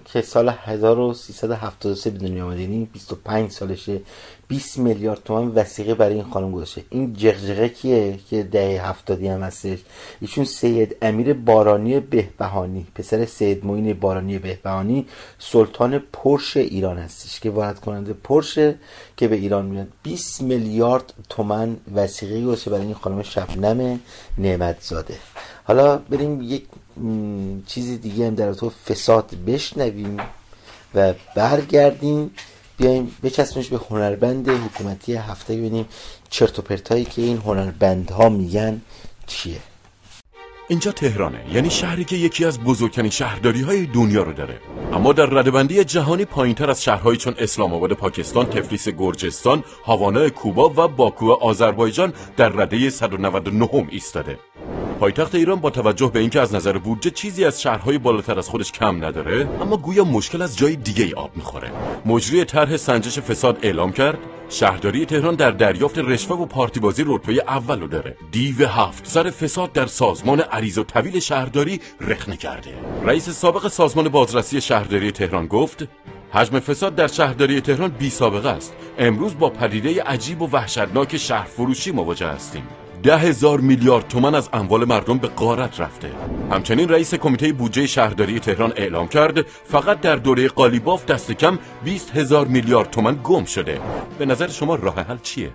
که سال هزار و سیصد و هفتاد و سه به دنیا آمده، یعنی بیست و پنج سالشه، بیست میلیارد تومان وثیقه برای این خانم گذاشته. این جغجغه کیه که دهه هفتادی هم هستش؟ ایشون سید امیر بارانی بهبهانی، پسر سید معین بارانی بهبهانی، سلطان پرش ایران هستش که وارد کننده پرشه که به ایران میاد. بیست میلیارد تومان وثیقه گذاشته برای این خانم شبنم نعمتزاده. حالا بریم یک چیزی دیگه هم در تو فساد بشنویم و برگردیم بیایم بچسبونش به هنربند حکومتی هفته، ببینیم چرت و پرتایی که این هنربندها میگن چیه. اینجا تهرانه، یعنی شهری که یکی از بزرگترین شهرداری‌های دنیا رو داره، اما در رده‌بندی جهانی پایین‌تر از شهرهایی چون اسلام آباد پاکستان، تفلیس گرجستان، هاوانا کوبا و باکو آذربایجان در رده صد و نود و نه ایستاده. پایتخت ایران با توجه به اینکه از نظر بودجه چیزی از شهرهای بالاتر از خودش کم نداره، اما گویا مشکل از جای دیگه ای آب میخوره. مجری طرح سنجش فساد اعلام کرد شهرداری تهران در دریافت رشوه و پارتی بازی رتبه اول رو داره. دیو هفت سر فساد در سازمان عریض و طویل شهرداری رخنه کرده. رئیس سابق سازمان بازرسی شهرداری تهران گفت حجم فساد در شهرداری تهران بی سابقه است. امروز با پدیده عجیب و وحشتناک شهرفروشی مواجه هستیم. ده هزار میلیارد تومان از اموال مردم به غارت رفته. همچنین رئیس کمیته بودجه شهرداری تهران اعلام کرد فقط در دوره قالیباف دست کم بیست هزار میلیارد تومان گم شده. به نظر شما راه حل چیه؟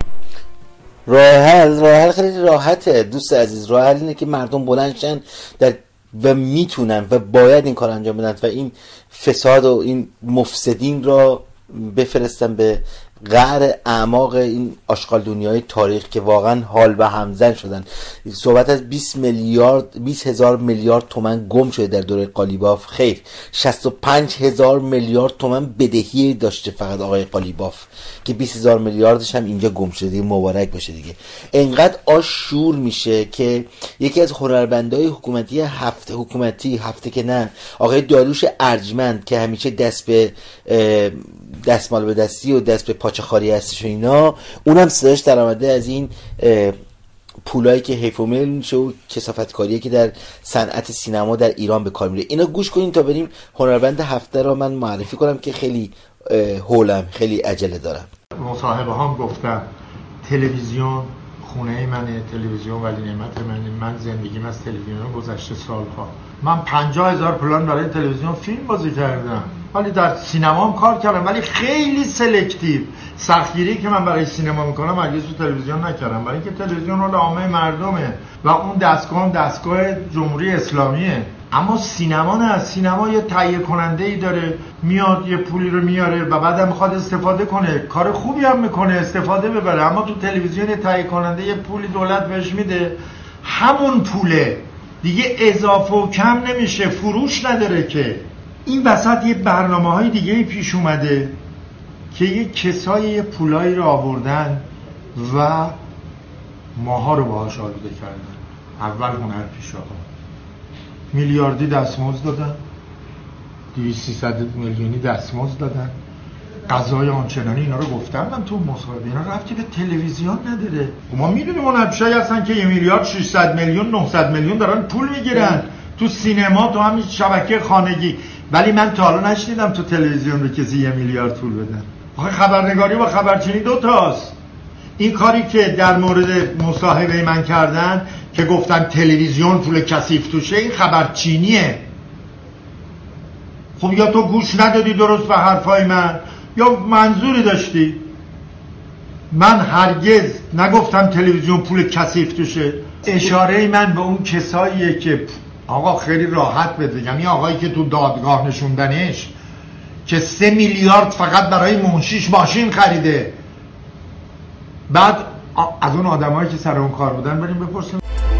راه حل راه حل خیلی راحته دوست عزیز. راه حل اینه که مردم بلند شن در و میتونن و باید این کار انجام بدن و این فساد و این مفسدین را بفرستن به قعر اعماق این آشغال دنیای تاریخ که واقعا حال به همزن شدن. صحبت از بیست میلیارد بیست هزار میلیارد تومان گم شده در دوره قالیباف. خیر، شصت و پنج هزار میلیارد تومان بدهی داشته فقط آقای قالیباف که بیست هزار میلیاردش هم اینجا گم شده دیگه. مبارک باشه دیگه. انقدر آش شور میشه که یکی از هنربندای حکومتی هفته حکومتی هفته که نه آقای داریوش ارجمند که همیشه دست به دستمال به دستی و دست به پاچه خاری هستش و اینا، اونم صداش در آمده از این پولایی که حیف و میل میشه و کثافتکاریه که در صنعت سینما در ایران به کار میره. اینا گوش کنین تا بریم هنربند هفته را من معرفی کنم که خیلی هولم، خیلی عجله دارم. مصاحبه هم گفتم تلویزیون خونه منه، تلویزیون ولی نعمت منه. من زندگیم از تلویزیون گذشته سالها. من پنجاه هزار پلان برای تلویزیون فیلم بازی کردم ولی در سینما هم کار کردم ولی خیلی سلکتیو. سختگیری که من برای سینما میکنم هرگز تو تلویزیون نکردم برای اینکه تلویزیون رو عامه مردمه و اون دستگاه هم دستگاه جمهوری اسلامیه. اما سینما نه، سینما یه تهیه کننده ای داره، میاد یه پولی رو میاره و بعدم میخواد استفاده کنه، کار خوبی هم میکنه، استفاده ببره. اما تو تلویزیون تهیه کننده یه پولی دولت بهش میده، همون پوله دیگه اضافه و کم نمیشه، فروش نداره. که این وسط یه برنامه های دیگه پیش اومده که یه کسای یه پولایی رو آوردن و ماها رو باهاش آلوده کردن. اول هنرپیشه‌ها میلیاردی دستمزد دادن، دویست سیصد میلیونی دستمزد دادن، غذای آنچنانی. اینا رو گفتم من تو مصاحبه، اینا رفتی به تلویزیون نداره. ما میدونیم هنرپیشه‌ای هستن که یه میلیارد ششصد میلیون نهصد میلیون دارن پول میگیرن تو سینما، تو همین شبکه خانگی، ولی من تا حالا نشنیدم تو تلویزیون رو کسی یه میلیارد پول بدن. آخه خبرنگاری و خبرچینی دو تاست. این کاری که در مورد مصاحبه من کردن که گفتن تلویزیون پول کثیف توشه، این خبرچینیه. خب یا تو گوش ندادی درست به حرفای من یا منظوری داشتی. من هرگز نگفتم تلویزیون پول کثیف توشه. اشاره من به اون کساییه که آقا خیلی راحت بده، یعنی آقایی که تو دادگاه نشوندنش که سه میلیارد فقط برای منشیش ماشین خریده. بعد از اون آدمایی که سر اون کار بودن بریم بپرسیم.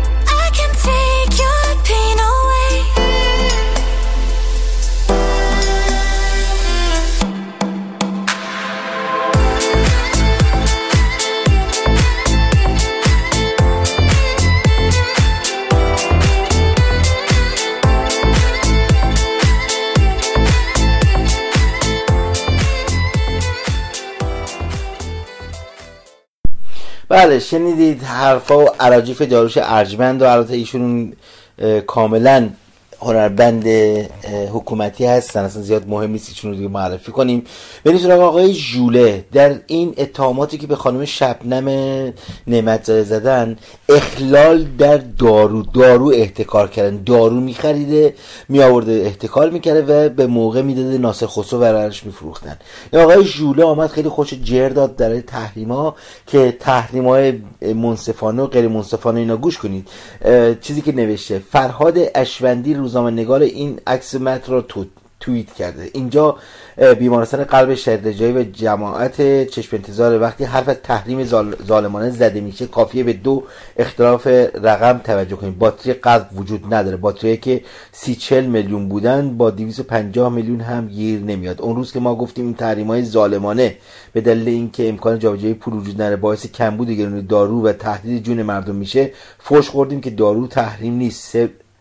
بله شنیدید حرفا و اراجیف داریوش ارجمند و البته ایشون کاملا هنربند حکومتی هستن، اصلا زیاد مهم نیست چون دیگه معرفی کنیم. بریم سراغ آقای ژوله. در این اتهاماتی که به خانم شبنم نعمتزاده زدن، اخلال در دارو دارو احتکار کردن، دارو میخریده میآورده احتکار میکرده و به موقع میداده ناصر خسرو برایش میفروختن. آقای ژوله آمد خیلی خوش جر داد در تحریما که تحریم‌های منصفانه و غیر منصفانه اینا. گوش کنید چیزی که نوشته. فرهاد اشوندی روزنامه‌نگار این عکس متن را تو توییت کرده. اینجا بیمارستان قلب شهید رجایی و جماعت چشم انتظار وقتی حرف از تحریم ظالمانه زده میشه کافیه به دو اختلاف رقم توجه کنید. باتری قلب وجود نداره. باتری که سی چل میلیون بودن با دویست و پنجاه میلیون هم گیر نمیاد. اون روز که ما گفتیم این تحریم‌های ظالمانه به دلیل اینکه امکان جابجایی پول وجود نداره باعث کمبود گرانی دارو و تهدید جون مردم میشه، فوش خوردیم که دارو تحریم نیست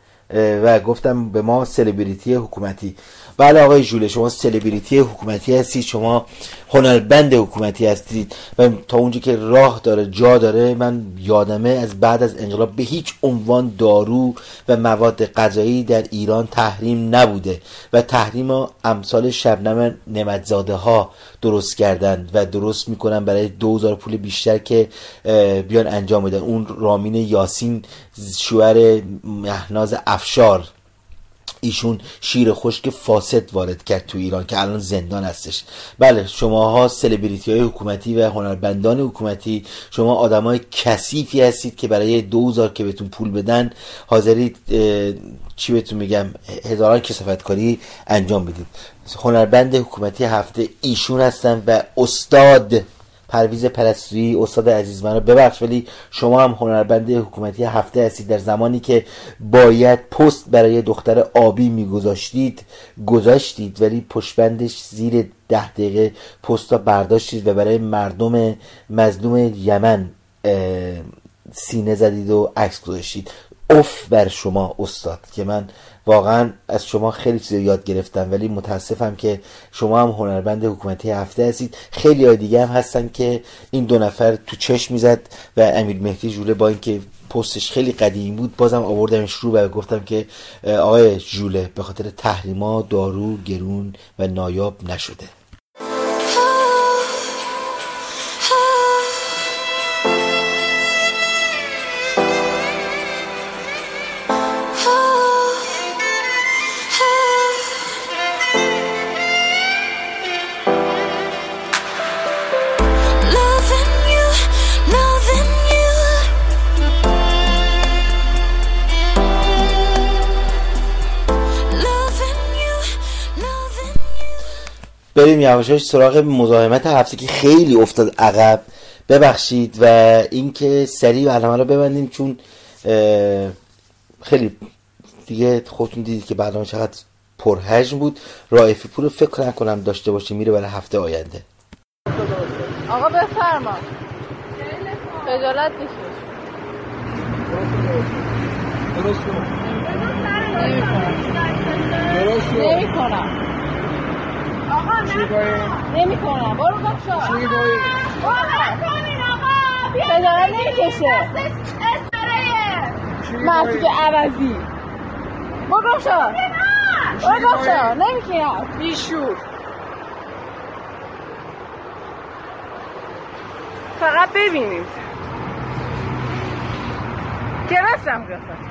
و گفتم به ما سلبریتی حکومتی. بله آقای ژوله، شما سلبریتی حکومتی هستید، شما هنربند حکومتی هستید و تا اونجا که راه داره جا داره، من یادمه از بعد از انقلاب به هیچ عنوان دارو و مواد غذایی در ایران تحریم نبوده و تحریم ها امثال شبنم نعمتزاده ها درست کردن و درست میکنن برای دوزار پول بیشتر که بیان انجام بدن. اون رامین یاسین شوهر مهناز افشار، ایشون شیر خشک فاسد وارد کرد تو ایران که الان زندان هستش. بله شماها سلبریتی های حکومتی و هنربندان حکومتی، شما آدمای کثیفی هستید که برای دوزار که بهتون پول بدن حاضرید چی بهتون میگم هزاران کثافتکاری انجام بدید. هنربند حکومتی هفته ایشون هستن و استاد پرویز پرستویی، استاد عزیز من رو ببخش ولی شما هم هنربند حکومتی هفته هستید. در زمانی که باید پست برای دختر آبی میگذاشتید گذاشتید ولی پشتبندش زیر ده دقیقه پستا برداشتید و برای مردم مظلوم یمن سینه زدید و عکس گذاشتید. اف بر شما استاد که من واقعا از شما خیلی چیز یاد گرفتم ولی متاسفم که شما هم هنربند حکومتی هفته هستید. خیلی های دیگه هم هستن که این دو نفر تو چشم میزد و امیر مهدی ژوله با اینکه پستش خیلی قدیمی بود بازم آوردمش رو و گفتم که آقای ژوله به خاطر تحریما دارو گرون و نایاب نشده. بریم یواشاش سراغ مزاحمت هفته که خیلی افتاد عقب. ببخشید و اینکه سریع برنامه رو ببندیم چون خیلی دیگه خودتون دیدید که برنامه چقدر پرحجم بود. رائفی پور رو فکر نکنم داشته باشه، میره برای هفته آینده. آقا بفرما. خجالت بکش. درست کن. درست کن. نمی‌کنم. آقا نمی‌کنم. برو بچا. چی گویی؟ آقا نکنین آقا. خجالت نمی‌کشه. استرایه. مسعود عوضی. برو بچا. برو بچا. نمی‌کنم. بیشور. فقط ببینید گرفتم گرفتم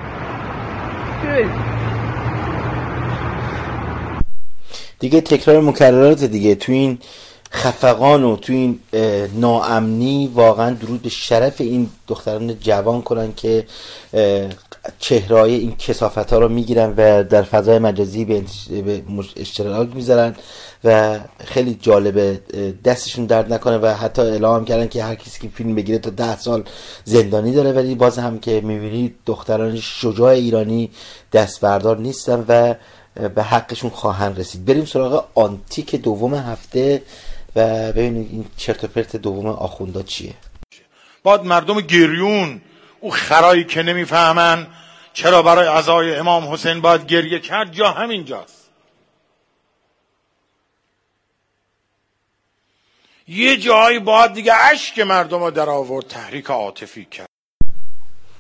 دیگه تکرار مکررات دیگه تو این خفقان و تو این ناامنی. واقعا درود به شرف این دختران جوان کنن که چهرهای این کثافت ها رو میگیرن و در فضای مجازی به اشتراک میذارن و خیلی جالبه. دستشون درد نکنه و حتی اعلام کردن که هر کسی که فیلم بگیره تا ده سال زندانی داره، ولی باز هم که میبینید دختران شجاع ایرانی دست بردار نیستن و به حقشون خواهند رسید. بریم سراغ آنتیک دوم هفته و ببینید این چرت و پرت دوم آخوندا چیه. باید مردم گریون، او خرایی که نمیفهمن چرا برای عزای امام حسین باید گریه کرد یا همینجاست. یه جایی باید دیگه اشک مردم رو در آورد، تحریک عاطفی کرد.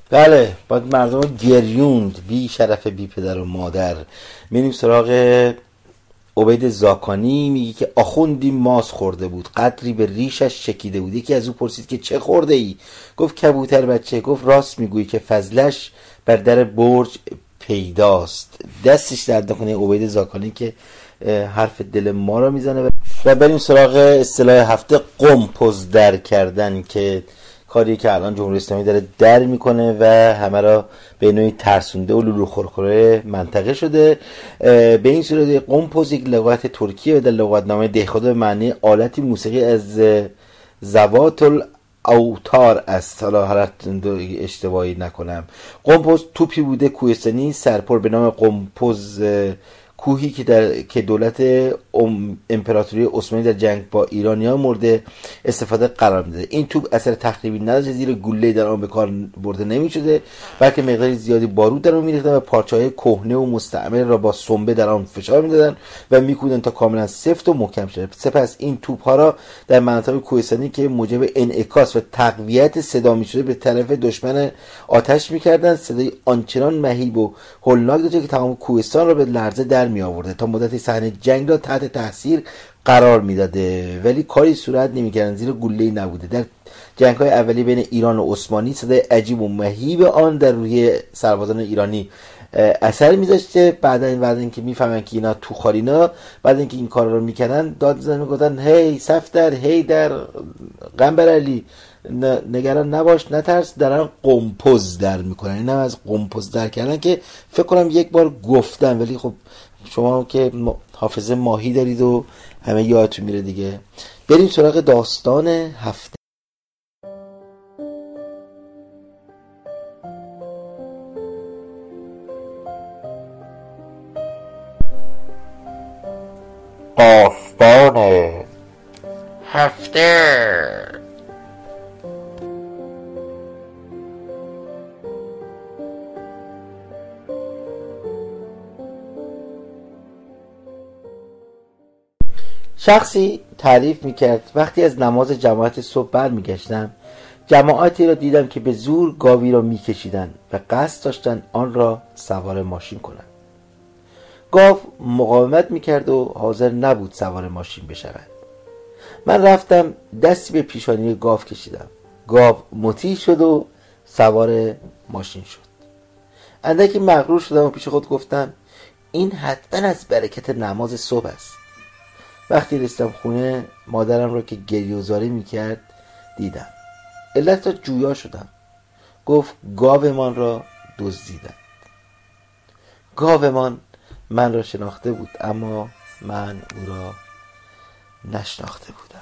بله، باید مردم رو گریوند، بی شرف بی پدر و مادر. میریم سراغ عبید زاکانی. میگه که آخوندی ماس خورده بود، قدری به ریشش چکیده بود. یکی از او پرسید که چه خورده ای؟ گفت کبوتر بچه. گفت راست میگویی که فضلش بر در برج پیداست. دستش درد نکنه عبید زاکانی که حرف دل ما رو میزنه. و بریم سراغ اصطلاح هفته، قمپز در کردن، که کاری که الان جمهوری اسلامی داره در میکنه و همه را به نوعی ترسونده و لولو خورخوره منطقه شده. به این صورت قمپز یک لغت ترکیه و در لغتنامه دهخدا به معنی آلتی موسیقی از ذوات الاوتار است. حالا حالت اشتباهی نکنم. قمپز توپی بوده کوهستانی سرپر به نام قمپز، کوهی که در که دولت ام امپراتوری عثمانی در جنگ با ایرانیان مورد استفاده قرار میده. این توپ اثر تخریبی نداشته، زیر گوله در آن به کار برده نمیشده، بلکه مقداری زیادی بارود در آن میریختن و پارچه‌های کهنه و مستعمل را با سنبه در آن فشار میدادن و میکوبیدن تا کاملا سفت و محکم شه. سپس این توپ ها را در مناطق کوهستانی که موجب انعکاس و تقویت صدا میشده به طرف دشمن آتش میکردن. صدای آنچنان مهیب و هولناک داشته که تمام کوهستان را به لرزه در می آورده. تا مدتی صحنه جنگ را تحت تاثیر قرار میداده، ولی کاری صورت نمیکردن، زیرا گله‌ای نبوده. در جنگ‌های اولیه بین ایران و عثمانی صدای عجیب و مهیب آن در روی سربازان ایرانی اثر میذاشته. بعد این بعد اینکه میفهمن که اینا تو خارینا، بعد اینکه این کارا رو میکردن، داد میزنن میگفتن هی صفدر، هی در قنبر علی، نگران نباش، نترس، دارن قمپز در میکنن. اینم از قمپز در کردن که فکر کنم یک بار گفتم، ولی خب شما که حافظه ماهی دارید و همه یادتون میره دیگه. بریم سراغ داستان هفته. داستان هفته. شخصی تعریف میکرد وقتی از نماز جماعت صبح برمیگشتم، جماعتی را دیدم که به زور گاوی را میکشیدند و قصد داشتند آن را سوار ماشین کنند. گاو مقاومت میکرد و حاضر نبود سوار ماشین بشود. من رفتم دستی به پیشانی گاو کشیدم. گاو مطیع شد و سوار ماشین شد. اندکی مغرور شدم و پیش خود گفتم این حتما از برکت نماز صبح است. وقتی رسیدم خونه، مادرم را که گریه و زاری میکرد دیدم. علت را جویا شدم. گفت گاومان را دزدیدند. گاومان من را شناخته بود، اما من او را نشناخته بودم.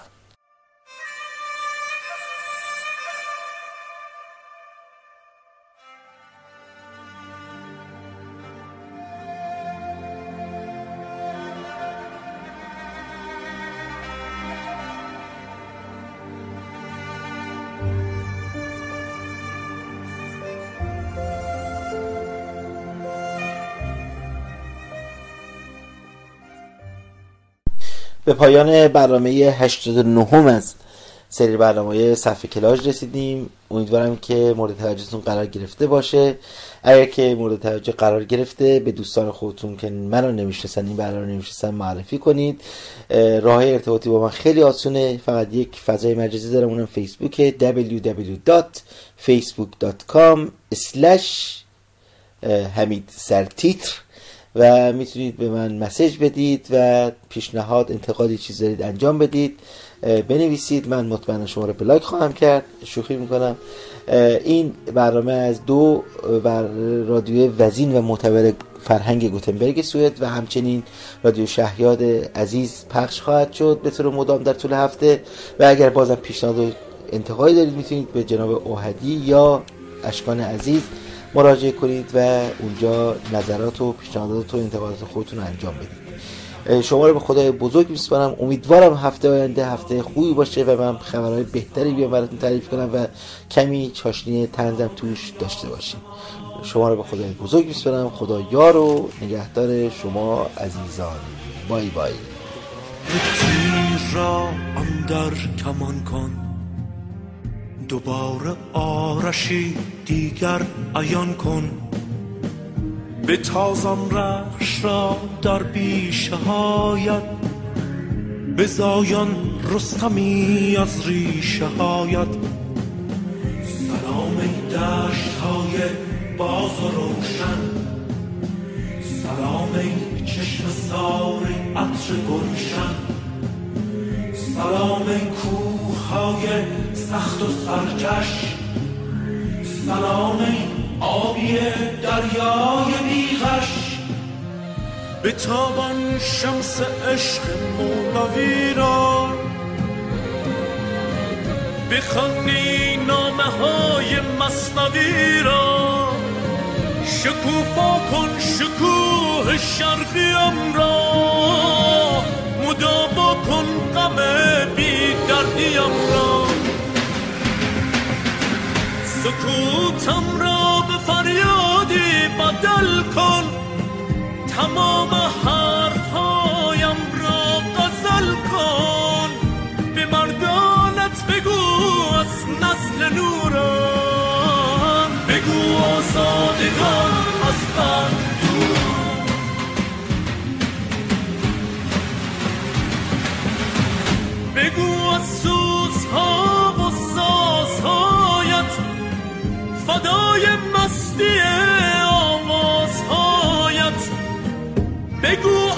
به پایان برنامه هشتاد و نه از سری برنامه صفحه کلاژ رسیدیم. امیدوارم که مورد توجهتون قرار گرفته باشه. اگر که مورد توجه قرار گرفته، به دوستان خودتون که منو نمیشناسن، این برنامه رو نمیشناسن، معرفی کنید. راه ارتباطی با من خیلی آسونه، فقط یک فضای مجازی دارم، اونم فیسبوکه، دبلیو دبلیو دبلیو دات فیسبوک دات کام اسلش حمید سرتیتر، و میتونید به من مسیج بدید و پیشنهاد، انتقادی چیز دارید انجام بدید، بنویسید. من مطمئنا شما رو بلاک خواهم کرد. شوخی میکنم. این برنامه از دو بر رادیو وزین و معتبر فرهنگ گوتنبرگ سوئد و همچنین رادیو شهیاد عزیز پخش خواهد شد به طور مدام در طول هفته. و اگر بازم پیشنهاد و انتقادی دارید، میتونید به جناب اوهدی یا اشکان عزیز مراجعه کنید و اونجا نظرات و پیشنهادات و انتقادات خودتون رو انجام بدید. شما رو به خدای بزرگ میسپارم. امیدوارم هفته آینده هفته خوبی باشه و من خبرهای بهتری بیام براتون تعریف کنم و کمی چاشنی طنزم توش داشته باشیم. شما رو به خدای بزرگ میسپارم. خدا یار و نگهدار شما عزیزان. بای بای. تیر را اندر کمان کن، دوباره آرشی دیگر عیان کن، به تازان رخش را در بیشه هایت، به زایان رستمی از ریشه هایت. سلام ای دشت های باز و روشن، سلام ای چشم سار عطر گلشن، سلام ای کوه های سخت و سرکش، سلام ای آبی دریای بیغش. به تابان شمس عشق مولوی را، بخوانی نامه های مثنوی را، شکوفا کن شکوه شرقیم را، مداوا کن غم بی دردیم را. سکوتم را به فریادی بدل کن، تمام حرفهایم را غزل کن. به مردانت بگو از نسل نوران، بگو آزادگان از بند دوران. بگو از سوزها و سازهایت، فدای مستی آوازهایت. بگو